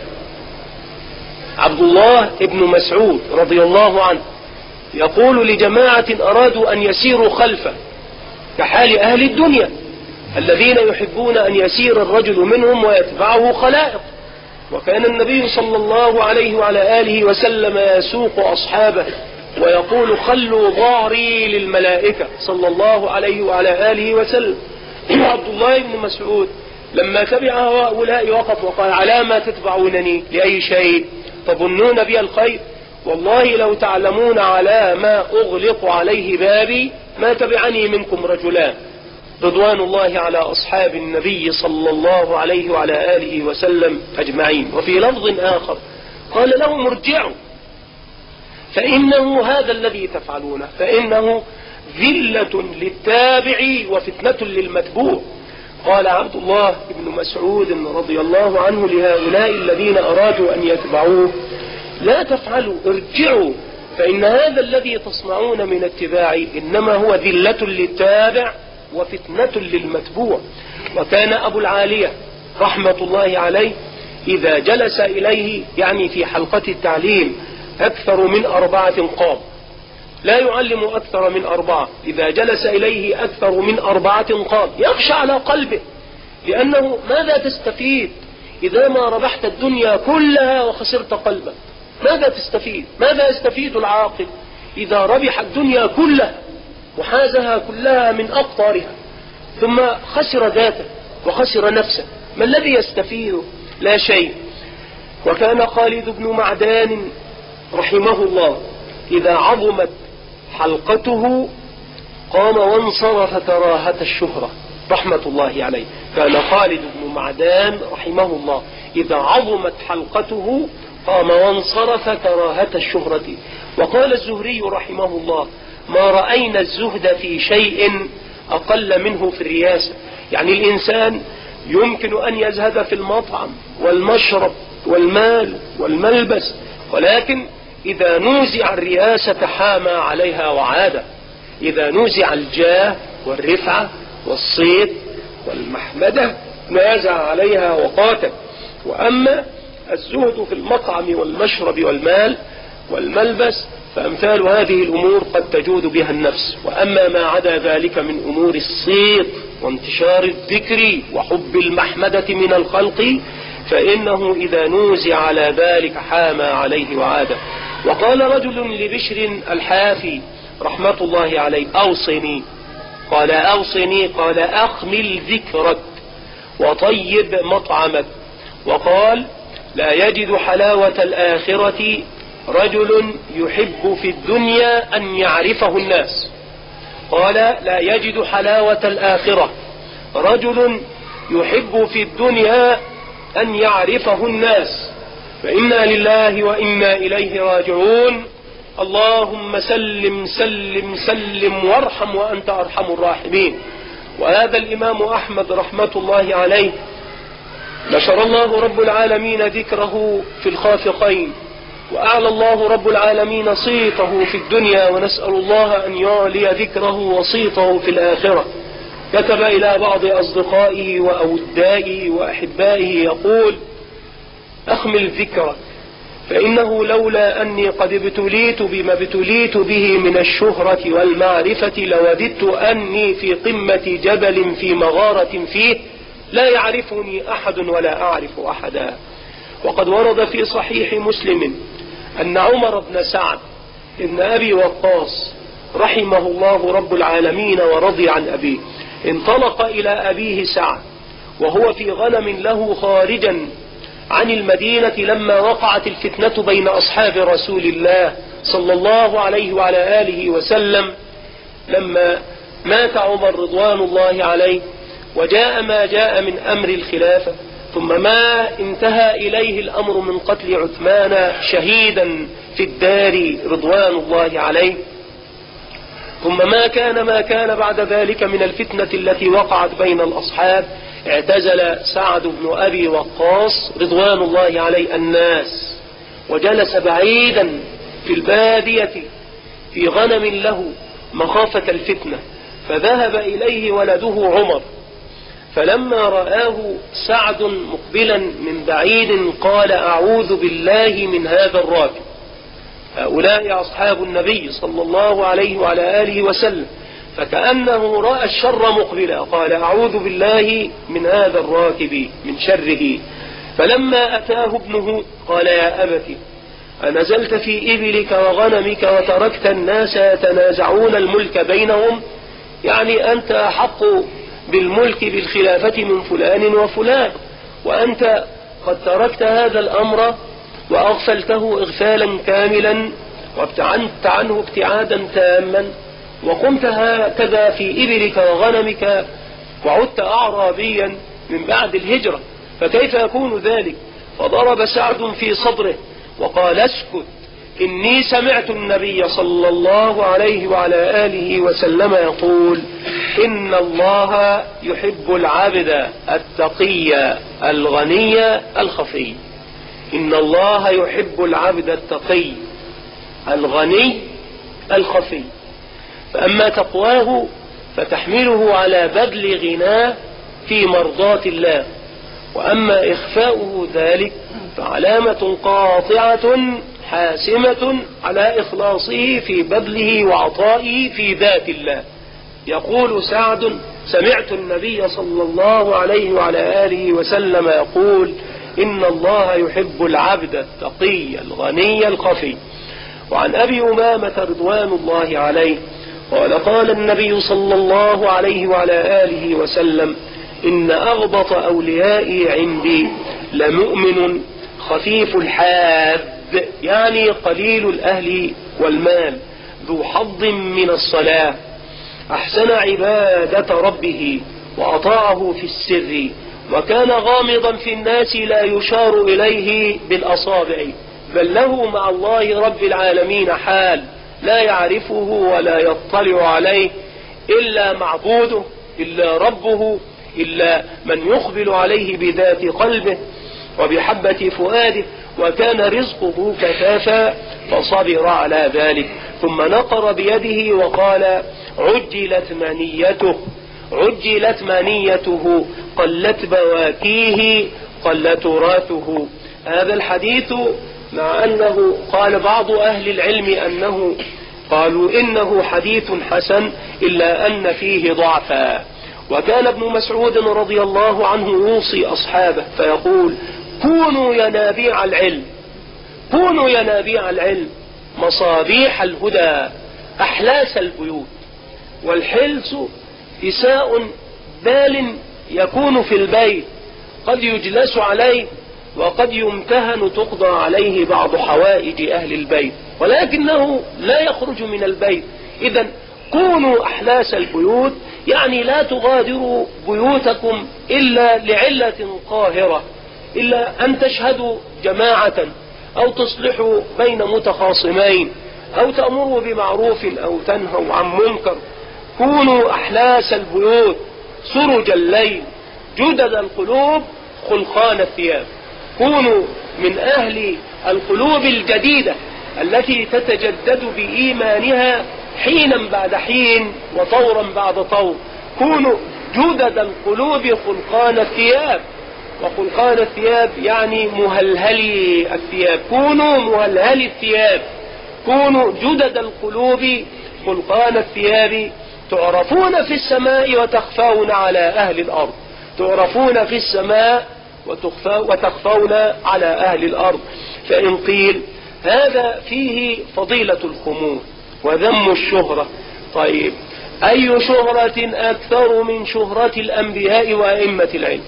S2: عبد الله بن مسعود رضي الله عنه يقول لجماعة أرادوا أن يسيروا خلفه كحال أهل الدنيا الذين يحبون أن يسير الرجل منهم ويتبعه خلائق. وكان النبي صلى الله عليه وعلى آله وسلم يسوق أصحابه ويقول: خلوا ظهري للملائكة صلى الله عليه وعلى آله وسلم. عبد الله بن مسعود لما تبع هؤلاء وقف وقال: على ما تتبعونني؟ لأي شيء تظنون بي الخير؟ والله لو تعلمون على ما أغلق عليه بابي ما تبعني منكم رجلان، رضوان الله على أصحاب النبي صلى الله عليه وعلى آله وسلم أجمعين. وفي لفظ آخر قال لهم: ارجعوا فإنه هذا الذي تفعلونه فإنه ذلة للتابع وفتنة للمتبوع. قال عبد الله بن مسعود رضي الله عنه لهؤلاء الذين أرادوا أن يتبعوه: لا تفعلوا، ارجعوا، فإن هذا الذي تصنعون من اتباع إنما هو ذلة للتابع وفتنة للمتبوع. وكان أبو العالية رحمة الله عليه إذا جلس إليه يعني في حلقة التعليم أكثر من 4 قام، لا يعلم أكثر من 4، إذا جلس إليه أكثر من 4 قام، يخشى على قلبه، لأنه ماذا تستفيد إذا ما ربحت الدنيا كلها وخسرت قلبك؟ ماذا تستفيد؟ ماذا يستفيد العاقل إذا ربح الدنيا كلها وحازها كلها من أقطارها؟ ثم خسر ذاته وخسر نفسه. ما الذي يستفيده؟ لا شيء. وكان خالد بن معدان رحمه الله إذا عظمت حلقته قام وانصرف كراهة الشهرة رحمة الله عليه. كان خالد بن معدان رحمه الله إذا عظمت حلقته قام وانصرف كراهة الشهرة. وقال الزهري رحمه الله ما رأينا الزهد في شيء أقل منه في الرياسة. يعني الإنسان يمكن أن يزهد في المطعم والمشرب والمال والملبس، ولكن إذا نوزع الرياسة حام عليها وعاد. إذا نوزع الجاه والرفعة والصيت والمحمدة نازع عليها وقاتل. وأما الزهد في المطعم والمشرب والمال والملبس فأمثال هذه الأمور قد تجود بها النفس. وأما ما عدا ذلك من أمور الصيت وانتشار الذكر وحب المحمدة من الخلق فإنه إذا نوزع على ذلك حام عليه وعاد. وقال رجل لبشر الحافي رحمة الله عليه أوصني. قال أوصني. قال أخمل ذكرك وطيب مطعمك. وقال لا يجد حلاوة الآخرة رجل يحب في الدنيا أن يعرفه الناس. قال لا يجد حلاوة الآخرة رجل يحب في الدنيا أن يعرفه الناس. فإنا لله وإنا إليه راجعون. اللهم سلم سلم سلم وارحم وأنت أرحم الراحمين. وهذا الإمام أحمد رحمة الله عليه نشر الله رب العالمين ذكره في الخافقين، وأعلى الله رب العالمين صيته في الدنيا، ونسأل الله أن يعلي ذكره وصيته في الآخرة. كتب إلى بعض أصدقائه وأودائه وأحبائه يقول أخمل ذكرك فإنه لولا أني قد ابتليت بما ابتليت به من الشهرة والمعرفة لوددت أني في قمة جبل في مغارة فيه لا يعرفني أحد ولا أعرف أحدا. وقد ورد في صحيح مسلم أن عمر بن سعد ابن أبي وقاص رحمه الله رب العالمين ورضي عن أبيه انطلق إلى أبيه سعد وهو في غنم له خارجا عن المدينة لما وقعت الفتنة بين أصحاب رسول الله صلى الله عليه وعلى آله وسلم، لما مات عمر رضوان الله عليه وجاء ما جاء من أمر الخلافة، ثم ما انتهى إليه الأمر من قتل عثمان شهيدا في الدار رضوان الله عليه، ثم ما كان بعد ذلك من الفتنة التي وقعت بين الأصحاب. اعتزل سعد بن أبي وقاص رضوان الله عليه الناس وجلس بعيدا في البادية في غنم له مخافة الفتنة، فذهب إليه ولده عمر، فلما رآه سعد مقبلا من بعيد قال أعوذ بالله من هذا الراكب. هؤلاء أصحاب النبي صلى الله عليه وعلى آله وسلم، فكأنه رأى الشر مقبلا قال أعوذ بالله من هذا الراكب من شره. فلما أتاه ابنه قال يا أبت أنزلت في إبلك وغنمك وتركت الناس يتنازعون الملك بينهم؟ يعني أنت أحق بالملك بالخلافة من فلان وفلان، وأنت قد تركت هذا الأمر وأغفلته إغفالا كاملا وابتعدت عنه ابتعادا تاما، وقمت هكذا في إبلك وغنمك وعدت أعرابيا من بعد الهجرة، فكيف يكون ذلك؟ فضرب سعد في صدره وقال اسكت، إني سمعت النبي صلى الله عليه وعلى آله وسلم يقول إن الله يحب العبد التقي الغني الخفي. إن الله يحب العبد التقي الغني الخفي. فأما تقواه فتحمله على بذل غناه في مرضاة الله، وأما إخفاؤه ذلك فعلامة قاطعة حاسمة على إخلاصه في بذله وعطائه في ذات الله. يقول سعد سمعت النبي صلى الله عليه وعلى آله وسلم يقول إن الله يحب العبد التقي الغني الخفي. وعن أبي أمامة رضوان الله عليه قال النبي صلى الله عليه وعلى آله وسلم: إن أغبط أوليائي عندي لمؤمن خفيف الحاذ، يعني قليل الأهل والمال، ذو حظ من الصلاة، أحسن عبادة ربه وأطاعه في السر، وكان غامضا في الناس لا يشار إليه بالأصابع، بل له مع الله رب العالمين حال لا يعرفه ولا يطلع عليه إلا معبوده، إلا ربه، إلا من يقبل عليه بذات قلبه وبحبة فؤاده، وكان رزقه كفافا فصبر على ذلك. ثم نقر بيده وقال: عجلت منيته قلت بواكيه قل تراثه. هذا الحديث مع أنه قال بعض أهل العلم قالوا إنه حديث حسن، إلا أن فيه ضعفا. وكان ابن مسعود رضي الله عنه يوصي أصحابه فيقول: كونوا ينابيع العلم مصابيح الهدى أحلاس البيوت. والحلس كساء بال يكون في البيت، قد يجلس عليه وقد يمتهن تقضى عليه بعض حوائج أهل البيت، ولكنه لا يخرج من البيت. إذن كونوا أحلاس البيوت، يعني لا تغادروا بيوتكم إلا لعلة قاهرة، إلا أن تشهدوا جماعة أو تصلحوا بين متخاصمين أو تأمروا بمعروف أو تنهوا عن منكر. كونوا أحلاس البيوت سرج الليل جدد القلوب خلقان الثياب. كونوا من أهل القلوب الجديدة التي تتجدد بإيمانها حينا بعد حين وطورا بعد طور. كونوا جدد القلوب خلقان الثياب، وخلقان الثياب يعني مهلهلي الثياب. كونوا مهلهلي الثياب، كونوا جدد القلوب خلقان الثياب، تعرفون في السماء وتخفون على أهل الأرض. تعرفون في السماء وتخفون على أهل الأرض. فإن قيل هذا فيه فضيلة الخمول وذم الشهرة، طيب أي شهرة أكثر من شهرة الأنبياء وأئمة العلم؟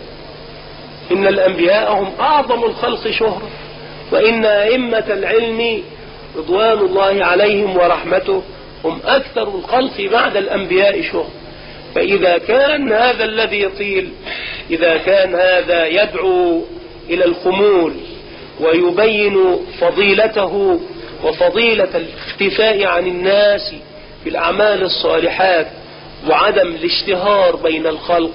S2: إن الأنبياء هم أعظم الخلق شهرة، وإن أئمة العلم رضوان الله عليهم ورحمته هم أكثر الخلق بعد الأنبياء شهرة. فإذا كان هذا الذي يطيل، إذا كان هذا يدعو إلى الخمول ويبين فضيلته وفضيلة الاختفاء عن الناس في الأعمال الصالحات وعدم الاشتهار بين الخلق،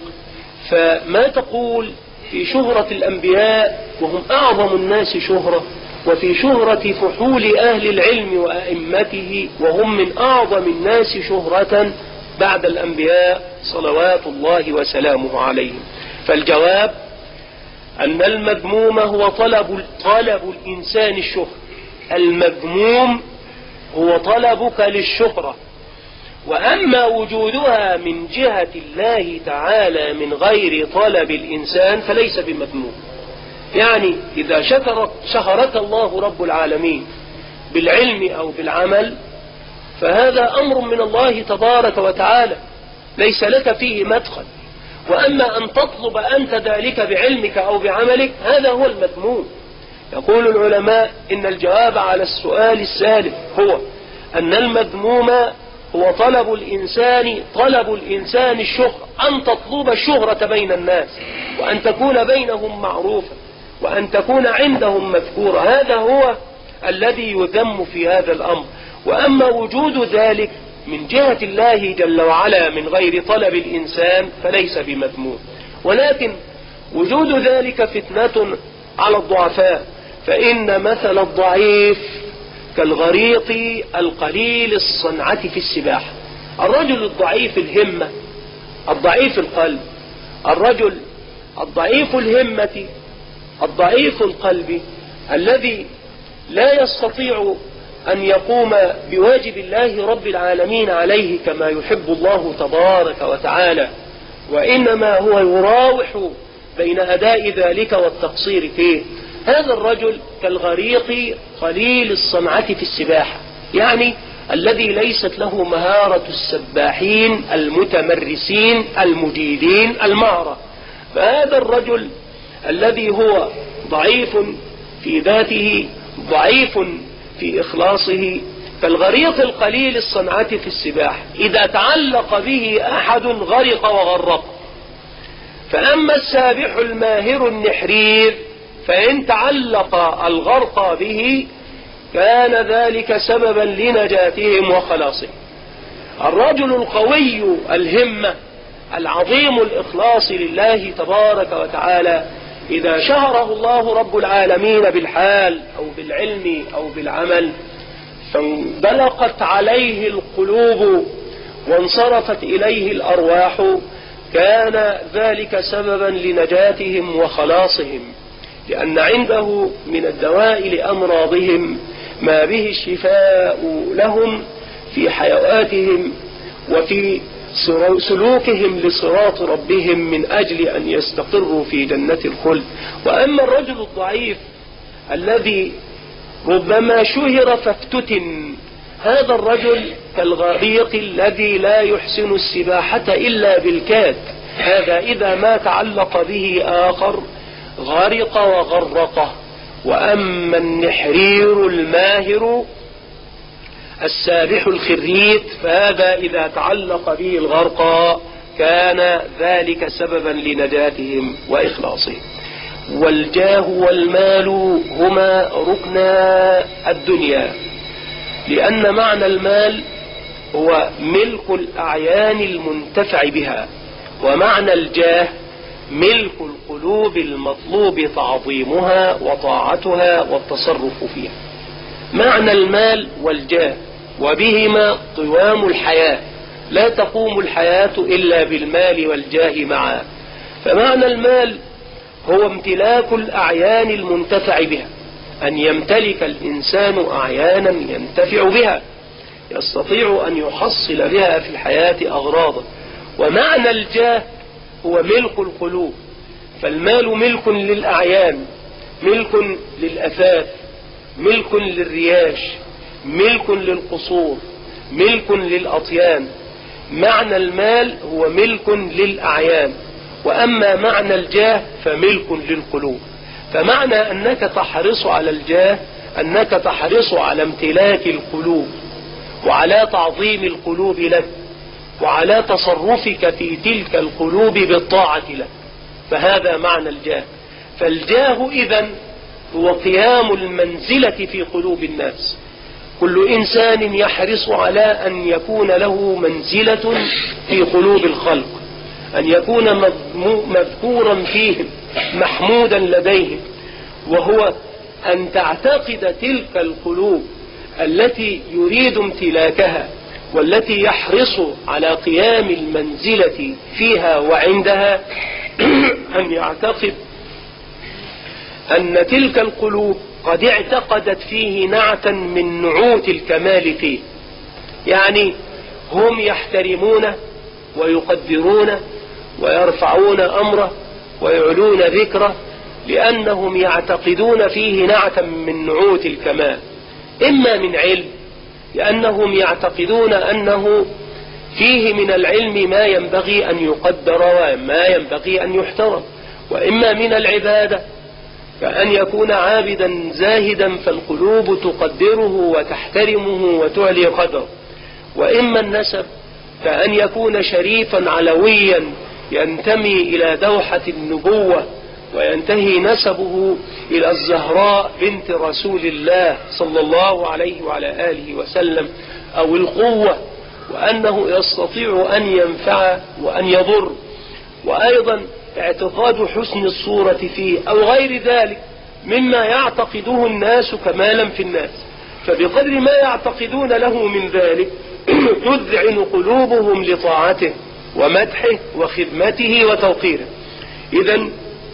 S2: فما تقول في شهرة الأنبياء وهم أعظم الناس شهرة، وفي شهرة فحول أهل العلم وأئمته وهم من أعظم الناس شهرة بعد الأنبياء صلوات الله وسلامه عليهم؟ فالجواب أن المذموم هو طلب الإنسان الشهرة. المذموم هو طلبك للشهرة، وأما وجودها من جهة الله تعالى من غير طلب الإنسان فليس بمذموم. يعني إذا شهرك الله رب العالمين بالعلم أو بالعمل فهذا أمر من الله تبارك وتعالى ليس لك فيه مدخل. وأما أن تطلب أنت ذلك بعلمك أو بعملك هذا هو المذموم. يقول العلماء إن الجواب على السؤال السالف هو أن المذموم هو طلب الإنسان الشهرة، أن تطلب الشهرة بين الناس وأن تكون بينهم معروفا وأن تكون عندهم مذكورة. هذا هو الذي يذم في هذا الأمر. وأما وجود ذلك من جهة الله جل وعلا من غير طلب الإنسان فليس بمذموم. ولكن وجود ذلك فتنة على الضعفاء، فإن مثل الضعيف كالغريق القليل الصنعة في السباحة. الرجل الضعيف الهمة، الضعيف القلب، الرجل الضعيف الهمة، الضعيف القلب، الذي لا يستطيع أن يقوم بواجب الله رب العالمين عليه كما يحب الله تبارك وتعالى، وإنما هو يراوح بين أداء ذلك والتقصير فيه. هذا الرجل كالغريق قليل الصنعة في السباحة، يعني الذي ليست له مهارة السباحين المتمرسين المجيدين المهرة. فهذا الرجل الذي هو ضعيف في ذاته ضعيف في إخلاصه كالغريق القليل الصنعة في السباحة، إذا تعلق به أحد غرق وغرق. فأما السابح الماهر النحرير فإن تعلق الغرق به كان ذلك سببا لنجاتهم وخلاصهم. الرجل القوي الهمة العظيم الإخلاص لله تبارك وتعالى إذا شهره الله رب العالمين بالحال أو بالعلم أو بالعمل فانبلقت عليه القلوب وانصرفت إليه الأرواح كان ذلك سببا لنجاتهم وخلاصهم، لأن عنده من الدواء لأمراضهم ما به الشفاء لهم في حيواتهم وفي سلوكهم لصراط ربهم من أجل أن يستقروا في جنة الخلد. وأما الرجل الضعيف الذي ربما شهر فافتتن، هذا الرجل كالغريق الذي لا يحسن السباحة إلا بالكاد، هذا إذا ما تعلق به آخر غرق وغرقه. وأما النحرير الماهر السابح الخريت فهذا إذا تعلق به الغرق كان ذلك سببا لنجاتهم وإخلاصهم. والجاه والمال هما ركنا الدنيا، لأن معنى المال هو ملك الأعيان المنتفع بها، ومعنى الجاه ملك القلوب المطلوب تعظيمها وطاعتها والتصرف فيها. معنى المال والجاه وبهما قوام الحياة، لا تقوم الحياة إلا بالمال والجاه معا. فمعنى المال هو امتلاك الأعيان المنتفع بها، أن يمتلك الإنسان أعيانا ينتفع بها يستطيع أن يحصل بها في الحياة أغراضا. ومعنى الجاه هو ملك القلوب، فالمال ملك للأعيان، ملك للأثاث، ملك للرياش، ملك للقصور، ملك للأطيان. معنى المال هو ملك للأعيان، وأما معنى الجاه فملك للقلوب. فمعنى أنك تحرص على الجاه أنك تحرص على امتلاك القلوب وعلى تعظيم القلوب لك وعلى تصرفك في تلك القلوب بالطاعة لك، فهذا معنى الجاه. فالجاه إذن هو قيام المنزلة في قلوب الناس. كل إنسان يحرص على أن يكون له منزلة في قلوب الخلق، أن يكون مذكورا فيهم محمودا لديهم، وهو أن تعتقد تلك القلوب التي يريد امتلاكها والتي يحرص على قيام المنزلة فيها وعندها أن يعتقد أن تلك القلوب قد اعتقدت فيه نعتا من نعوت الكمال فيه، يعني هم يحترمونه ويقدرونه ويرفعون أمره ويعلون ذكره لأنهم يعتقدون فيه نعتا من نعوت الكمال، إما من علم لأنهم يعتقدون أنه فيه من العلم ما ينبغي أن يقدر وما ينبغي أن يحترم، وإما من العبادة كأن يكون عابدا زاهدا فالقلوب تقدره وتحترمه وتعلي قدره، وإما النسب كأن يكون شريفا علويا ينتمي إلى دوحة النبوة وينتهي نسبه إلى الزهراء بنت رسول الله صلى الله عليه وعلى آله وسلم، أو القوة وأنه يستطيع أن ينفع وأن يضر، وأيضا اعتقاد حسن الصورة فيه أو غير ذلك مما يعتقده الناس كمالا في الناس. فبقدر ما يعتقدون له من ذلك تذعن قلوبهم لطاعته ومدحه وخدمته وتوقيره. إذن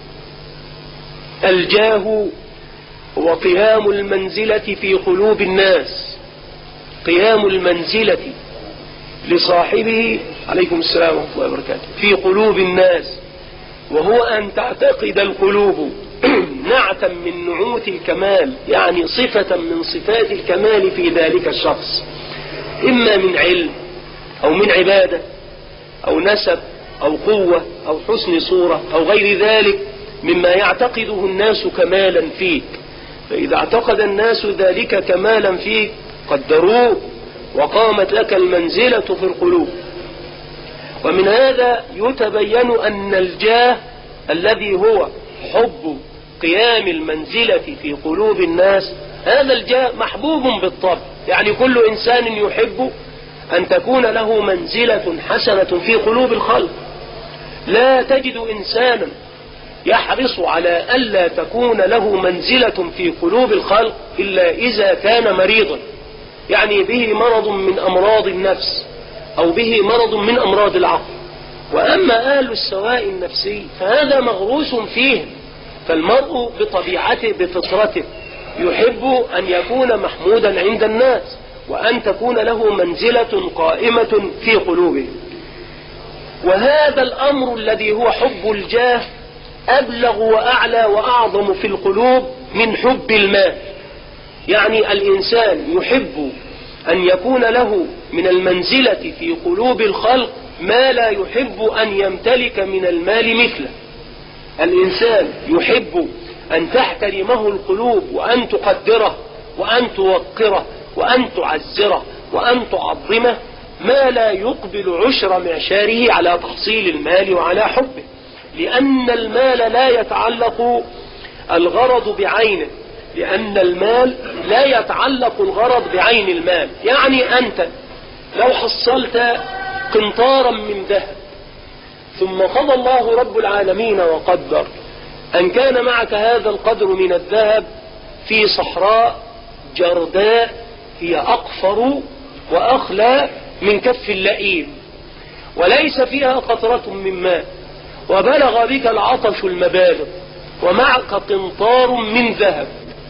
S2: الجاه هو قيام المنزلة في قلوب الناس، قيام المنزلة لصاحبه عليكم السلام ورحمة الله وبركاته في قلوب الناس، وهو أن تعتقد القلوب نعتا من نعوت الكمال، يعني صفة من صفات الكمال في ذلك الشخص، إما من علم أو من عبادة أو نسب أو قوة أو حسن صورة أو غير ذلك مما يعتقده الناس كمالا فيك. فإذا اعتقد الناس ذلك كمالا فيك قدروه وقامت لك المنزلة في القلوب. ومن هذا يتبين أن الجاه الذي هو حب قيام المنزلة في قلوب الناس، هذا الجاه محبوب بالطبع، يعني كل إنسان يحب أن تكون له منزلة حسنة في قلوب الخلق. لا تجد إنسانا يحرص على ألا تكون له منزلة في قلوب الخلق إلا إذا كان مريضا، يعني به مرض من أمراض النفس أو به مرض من أمراض العقل. وأما أهل السواء النفسي فهذا مغروس فيهم، فالمرء بطبيعته بفطرته يحب أن يكون محمودا عند الناس وأن تكون له منزلة قائمة في قلوبهم. وهذا الأمر الذي هو حب الجاه أبلغ وأعلى وأعظم في القلوب من حب المال. يعني الإنسان يحب أن يكون له من المنزلة في قلوب الخلق ما لا يحب أن يمتلك من المال مثله. الإنسان يحب أن تحترمه القلوب وأن تقدره وأن توقره وأن تعزره وأن تعظمه ما لا يقبل عشر معشاره على تحصيل المال وعلى حبه، لأن المال لا يتعلق الغرض بعينه، لأن المال لا يتعلق الغرض بعين المال. يعني أنت لو حصلت قنطارا من ذهب ثم قضى الله رب العالمين وقدر أن كان معك هذا القدر من الذهب في صحراء جرداء هي أقفر وأخلى من كف اللئيم وليس فيها قطرة من ماء، وبلغ بك العطش المبالغ ومعك قنطار من ذهب،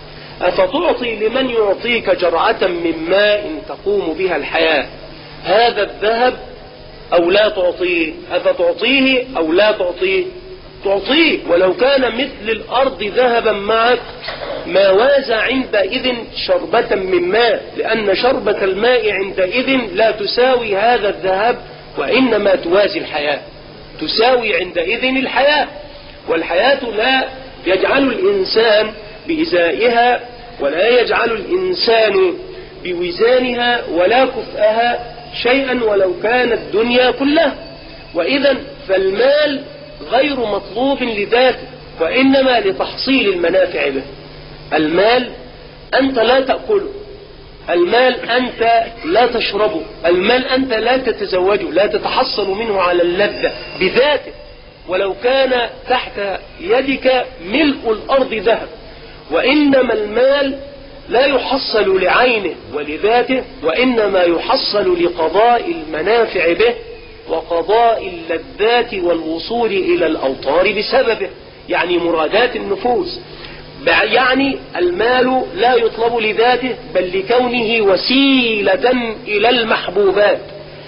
S2: أفتعطي لمن يعطيك جرعة من ماء تقوم بها الحياة هذا الذهب أو لا تعطيه؟ أفتعطيه أو لا تعطيه؟ تعطيه، ولو كان مثل الأرض ذهبا معك ما وازى عندئذ شربة من ماء، لأن شربة الماء عندئذ لا تساوي هذا الذهب وإنما توازي الحياة، تساوي عندئذ الحياة. والحياة لا يجعل الإنسان بإزائها ولا يجعل الإنسان بوزانها ولا كفءها شيئا ولو كانت الدنيا كلها. وإذا فالمال غير مطلوب لذاته وإنما لتحصيل المنافع به. المال أنت لا تأكله، المال أنت لا تشربه، المال أنت لا تتزوجه، لا تتحصل منه على اللذة بذاته ولو كان تحت يدك ملء الأرض ذهب. وإنما المال لا يحصل لعينه ولذاته وإنما يحصل لقضاء المنافع به وقضاء اللذات والوصول إلى الأوطار بسببه، يعني مرادات النفوس. يعني المال لا يطلب لذاته بل لكونه وسيلة إلى المحبوبات،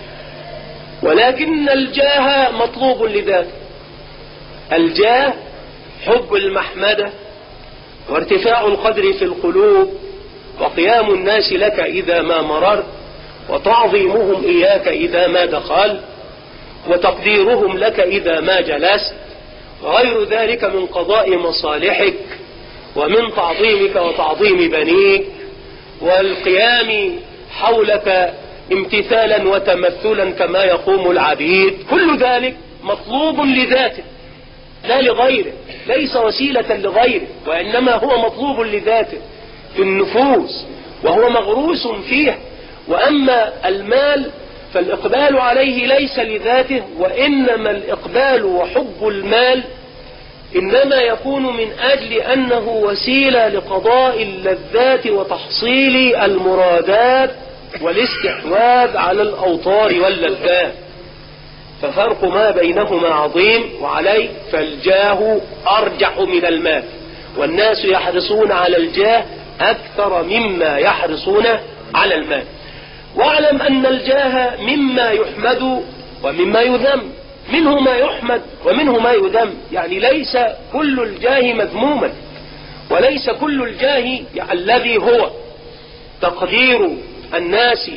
S2: ولكن الجاه مطلوب لذاته. الجاه حب المحمدة وارتفاع القدر في القلوب وقيام الناس لك إذا ما مررت وتعظيمهم إياك إذا ما دخلت وتقديرهم لك إذا ما جلست وغير ذلك من قضاء مصالحك ومن تعظيمك وتعظيم بنيك والقيام حولك امتثالا وتمثلا كما يقوم العبيد. كل ذلك مطلوب لذاته لا لغيره، ليس وسيلة لغيره وإنما هو مطلوب لذاته في النفوس وهو مغروس فيه. وأما المال فالإقبال عليه ليس لذاته وإنما الإقبال وحب المال إنما يكون من أجل أنه وسيلة لقضاء اللذات وتحصيل المرادات والاستحواذ على الأوطار واللذات. ففرق ما بينهما عظيم، وعليه فالجاه أرجح من المال، والناس يحرصون على الجاه أكثر مما يحرصون على المال. واعلم أن الجاه مما يحمد ومما يذم، منه ما يحمد ومنه ما يذم، يعني ليس كل الجاه مذموما وليس كل الجاه الذي هو تقدير الناس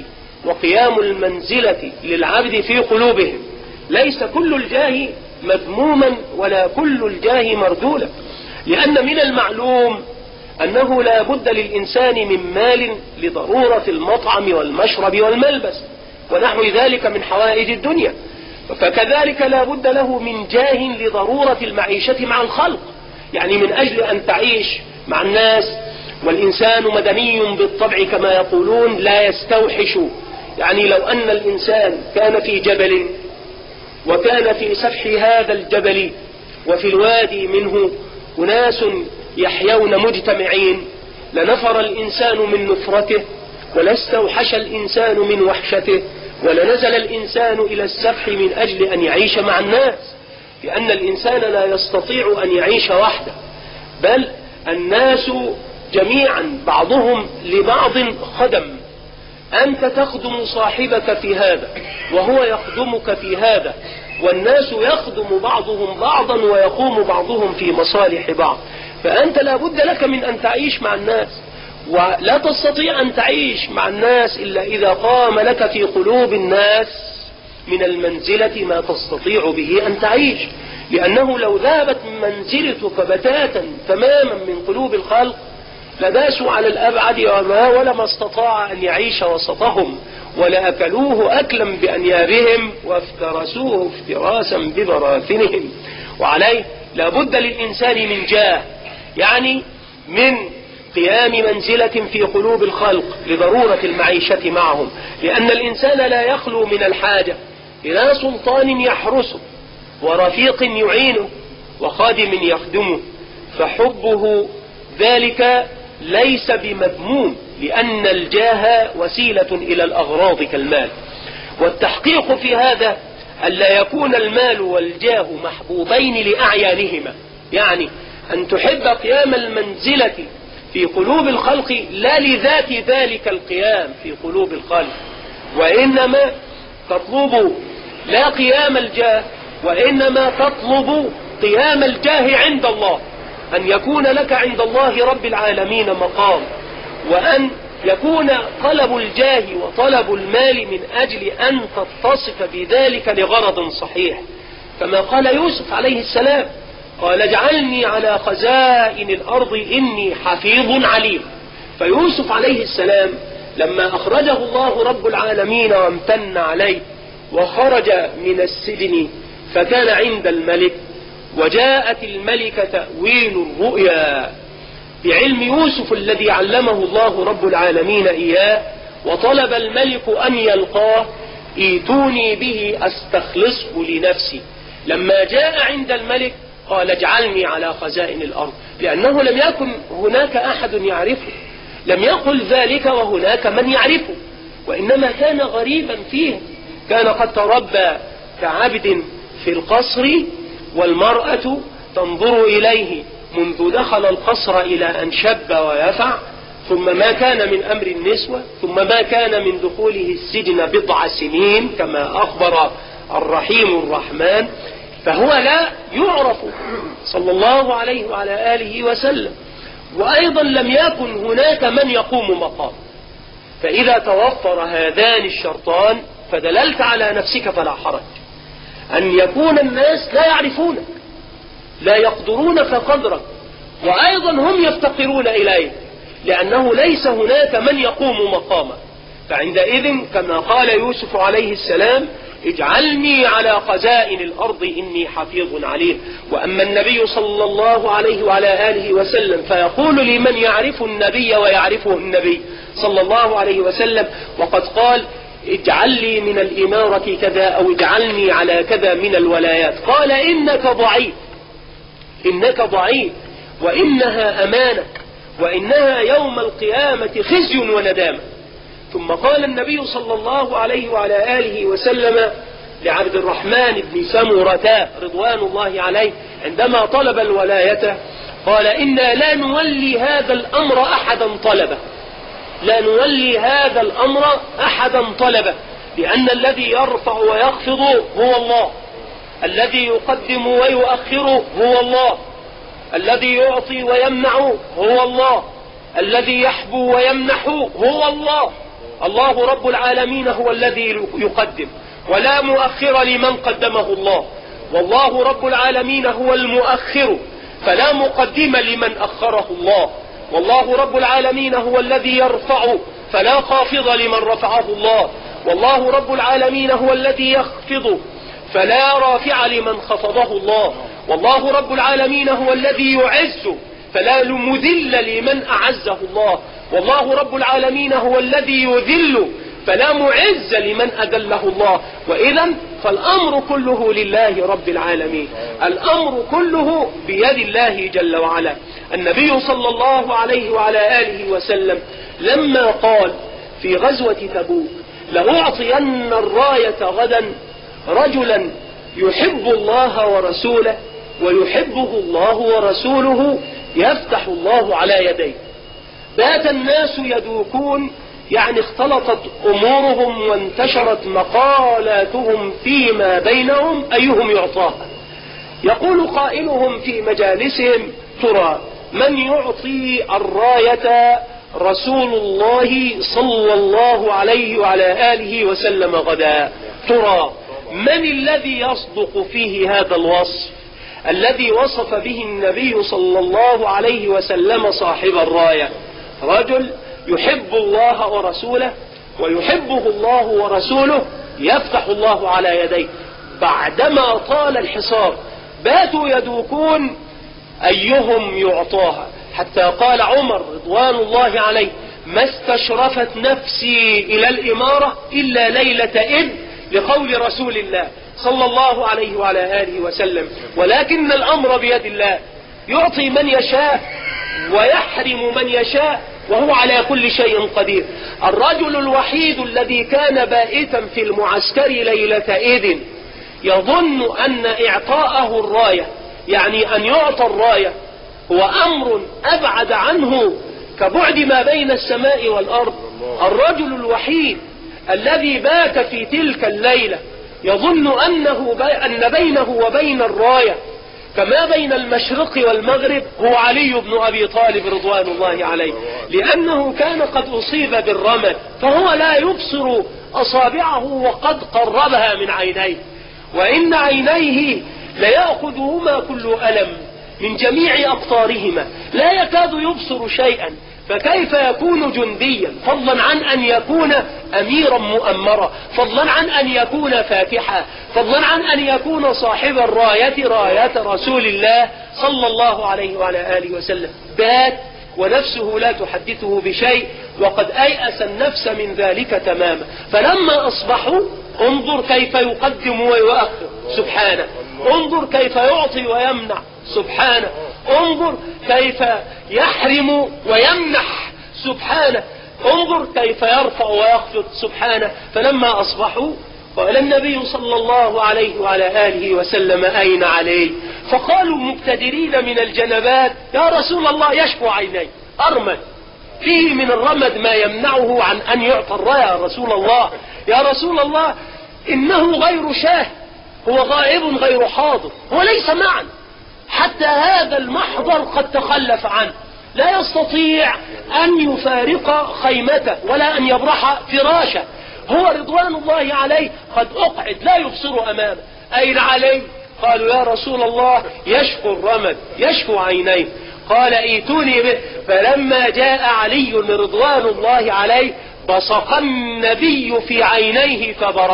S2: وقيام المنزلة للعبد في قلوبهم. ليس كل الجاه مذموما ولا كل الجاه مردولا، لأن من المعلوم أنه لا بد للإنسان من مال لضرورة المطعم والمشرب والملبس ونحو ذلك من حوائج الدنيا، فكذلك لا بد له من جاه لضرورة المعيشة مع الخلق، يعني من أجل أن تعيش مع الناس. والإنسان مدني بالطبع كما يقولون لا يستوحش، يعني لو أن الإنسان كان في جبل وكان في سفح هذا الجبل وفي الوادي منه أناس يحيون مجتمعين لنفر الإنسان من نفرته ولاستوحش الإنسان من وحشته ولنزل الإنسان إلى السفح من أجل أن يعيش مع الناس، لأن الإنسان لا يستطيع أن يعيش وحده، بل الناس جميعا بعضهم لبعض خدم. أنت تخدم صاحبك في هذا وهو يخدمك في هذا، والناس يخدم بعضهم بعضا ويقوم بعضهم في مصالح بعض. فأنت لا بد لك من أن تعيش مع الناس، ولا تستطيع أن تعيش مع الناس إلا إذا قام لك في قلوب الناس من المنزلة ما تستطيع به أن تعيش، لأنه لو ذهبت منزلتك بتاتا تماما من قلوب الخلق لداسوا على الأبعد ولما استطاع أن يعيش وسطهم ولأكلوه أكلا بأنيابهم وافترسوه افتراسا ببراثنهم. وعليه لابد للإنسان من جاه، يعني من قيام منزلة في قلوب الخلق لضرورة المعيشة معهم، لأن الإنسان لا يخلو من الحاجة إلى سلطان يحرسه ورفيق يعينه وخادم يخدمه، فحبه ذلك ليس بمذموم، لأن الجاه وسيلة إلى الأغراض كالمال. والتحقيق في هذا ألا يكون المال والجاه محبوبين لأعيانهما، يعني أن تحب قيام المنزلة في قلوب الخلق لا لذات ذلك القيام في قلوب الخلق، وإنما تطلب لا قيام الجاه، وإنما تطلب قيام الجاه عند الله، أن يكون لك عند الله رب العالمين مقام، وأن يكون طلب الجاه وطلب المال من أجل أن تتصف بذلك لغرض صحيح، كما قال يوسف عليه السلام: قال اجعلني على خزائن الأرض إني حفيظ عليم. فيوسف عليه السلام لما أخرجه الله رب العالمين وامتن عليه وخرج من السجن فكان عند الملك، وجاءت الملكة تأويل الرؤيا بعلم يوسف الذي علمه الله رب العالمين إياه، وطلب الملك أن يلقاه: ايتوني به أستخلصه لنفسي. لما جاء عند الملك قال اجعلني على خزائن الأرض، لأنه لم يكن هناك أحد يعرفه، لم يقل ذلك وهناك من يعرفه، وإنما كان غريبا فيه، كان قد تربى كعبد في القصر والمرأة تنظر إليه منذ دخل القصر إلى أن شب ويفع، ثم ما كان من أمر النسوة، ثم ما كان من دخوله السجن بضع سنين كما أخبر الرحيم الرحمن، فهو لا يعرف صلى الله عليه وعلى آله وسلم، وأيضا لم يكن هناك من يقوم مقام. فإذا توفر هذان الشرطان فدللت على نفسك فلا حرج، أن يكون الناس لا يعرفونك، لا يقدرونك قدرك، وأيضا هم يفتقرون إليك، لأنه ليس هناك من يقوم مقامك. فعندئذ كما قال يوسف عليه السلام: اجعلني على خزائن الأرض إني حفيظ عليه. وأما النبي صلى الله عليه وعلى آله وسلم فيقول لمن يعرف النبي ويعرفه النبي صلى الله عليه وسلم، وقد قال: اجعل لي من الإمارة كذا، أو اجعلني على كذا من الولايات، قال: إنك ضعيف، إنك ضعيف، وإنها أمانة، وإنها يوم القيامة خزي وندامة. ثم قال النبي صلى الله عليه وعلى آله وسلم لعبد الرحمن بن سمرة رضوان الله عليه عندما طلب الولاية، قال: إنا لا نولي هذا الأمر أحدا طلبه، لا نولي هذا الأمر أحدا طلبه، لأن الذي يرفع ويخفض هو الله، الذي يقدم ويؤخر هو الله، الذي يعطي ويمنع هو الله، الذي يحبو ويمنح هو الله، الله رب العالمين هو الذي يقدم، ولا مؤخر لمن قدمه الله. والله رب العالمين هو المؤخر، فلا مقدم لمن أخره الله. والله رب العالمين هو الذي يرفع، فلا خافض لمن رفعه الله. والله رب العالمين هو الذي يخفض، فلا رافع لمن خفضه الله. والله رب العالمين هو الذي يعز، فلا مذل لمن أعزه الله. والله رب العالمين هو الذي يذل، فلا معز لمن أذله الله. وإذا فالأمر كله لله رب العالمين، الأمر كله بيد الله جل وعلا. النبي صلى الله عليه وعلى آله وسلم لما قال في غزوة تبوك: لأعطين الراية غدا رجلا يحب الله ورسوله ويحبه الله ورسوله يفتح الله على يديه. بات الناس يدوكون، يعني اختلطت أمورهم وانتشرت مقالاتهم فيما بينهم أيهم يعطاها. يقول قائلهم في مجالسهم: ترى من يعطي الراية رسول الله صلى الله عليه وعلى آله وسلم غدا؟ ترى من الذي يصدق فيه هذا الوصف الذي وصف به النبي صلى الله عليه وسلم صاحب الراية؟ رجل يحب الله ورسوله ويحبه الله ورسوله يفتح الله على يديه. بعدما طال الحصار باتوا يدوكون أيهم يعطاها، حتى قال عمر رضوان الله عليه: ما استشرفت نفسي إلى الإمارة إلا ليلة إذ، لقول رسول الله صلى الله عليه وعلى آله وسلم. ولكن الأمر بيد الله، يعطي من يشاء ويحرم من يشاء، وهو على كل شيء قدير. الرجل الوحيد الذي كان بائتا في المعسكر ليلة إذن يظن أن إعطاءه الراية، يعني أن يعطى الراية، هو أمر أبعد عنه كبعد ما بين السماء والأرض. الرجل الوحيد الذي بات في تلك الليلة يظن أن بينه وبين الراية كما بين المشرق والمغرب هو علي بن أبي طالب رضوان الله عليه، لأنه كان قد أصيب بالرمد، فهو لا يبصر أصابعه وقد قربها من عينيه، وإن عينيه ليأخذهما كل ألم من جميع أقطارهما، لا يكاد يبصر شيئا، فكيف يكون جنديا، فضلا عن أن يكون أميرا مؤمرا، فضلا عن أن يكون فاتحا، فضلا عن أن يكون صاحب الراية، راية رسول الله صلى الله عليه وعلى آله وسلم. بات ونفسه لا تحدثه بشيء، وقد أيأس النفس من ذلك تماما. فلما أصبحوا انظر كيف يقدم ويؤخر سبحانه، انظر كيف يعطي ويمنع سبحانه، انظر كيف يحرم ويمنح سبحانه، انظر كيف يرفع ويخفض سبحانه. فلما أصبحوا قال النبي صلى الله عليه وعلى آله وسلم: أين علي؟ فقالوا مبتدرين من الجنبات: يا رسول الله يشفو عيني، أرمد فيه من الرمد ما يمنعه عن أن يعطى الراية. يا رسول الله، يا رسول الله، إنه غير شاه، هو غائب غير حاضر، هو ليس معا، حتى هذا المحضر قد تخلف عنه، لا يستطيع أن يفارق خيمته ولا أن يبرح فراشه، هو رضوان الله عليه قد أقعد لا يبصر أمامه. أين علي؟ قالوا: يا رسول الله يشفو الرمد، يشفو عينيه. قال: ائتوني به. فلما جاء علي رضوان الله عليه بصق النبي في عينيه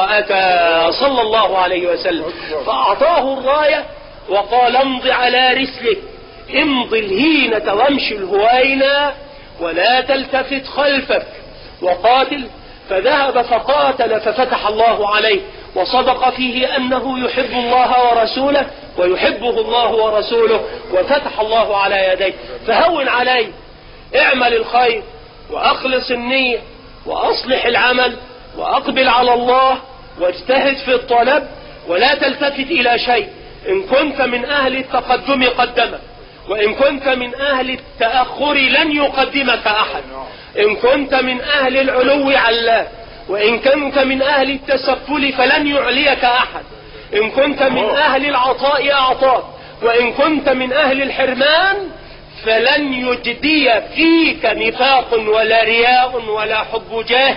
S2: فبرأتا صلى الله عليه وسلم، فأعطاه الراية وقال: امض على رسلك، امض الهينة وامشي الهوينة ولا تلتفت خلفك وقاتل. فذهب فقاتل ففتح الله عليه، وصدق فيه أنه يحب الله ورسوله ويحبه الله ورسوله، وفتح الله على يديه. فهون عليه، اعمل الخير وأخلص النية وأصلح العمل وأقبل على الله واجتهد في الطلب ولا تلتفت إلى شيء. إن كنت من أهل التقدم قدمك، وإن كنت من أهل التأخر لن يقدمك أحد، إن كنت من أهل العلو علاك، وإن كنت من أهل التسفل فلن يعليك أحد، إن كنت من أهل العطاء أعطاك، وإن كنت من أهل الحرمان فلن يجدي فيك نفاق ولا رياء ولا حب جاه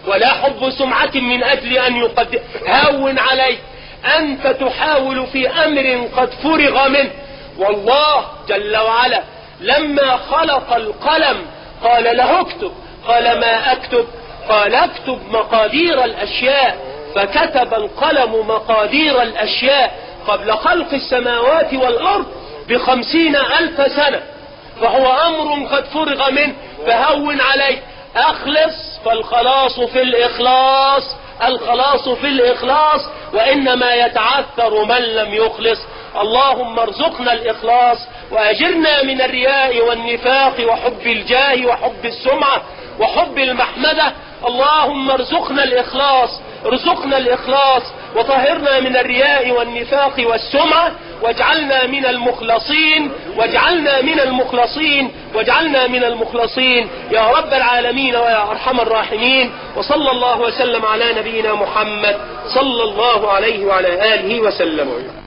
S2: ولا حب سمعة من أجل أن يقدم. هون عليك، أنت تحاول في أمر قد فرغ منه. والله جل وعلا لما خلق القلم قال له اكتب، قال ما أكتب؟ قال اكتب مقادير الأشياء، فكتب القلم مقادير الأشياء قبل خلق السماوات والأرض ب50,000 سنة، فهو أمر قد فرغ منه. فهون عليك، أخلص، فالخلاص في الإخلاص، الخلاص في الإخلاص، وإنما يتعثر من لم يخلص. اللهم ارزقنا الإخلاص وأجرنا من الرياء والنفاق وحب الجاه وحب السمعة وحب المحمدة. اللهم ارزقنا الإخلاص، ارزقنا الإخلاص وطهرنا من الرياء والنفاق والسمعة، واجعلنا من المخلصين، واجعلنا من المخلصين، واجعلنا من المخلصين يا رب العالمين ويا أرحم الراحمين. وصلى الله وسلم على نبينا محمد صلى الله عليه وعلى آله وسلم.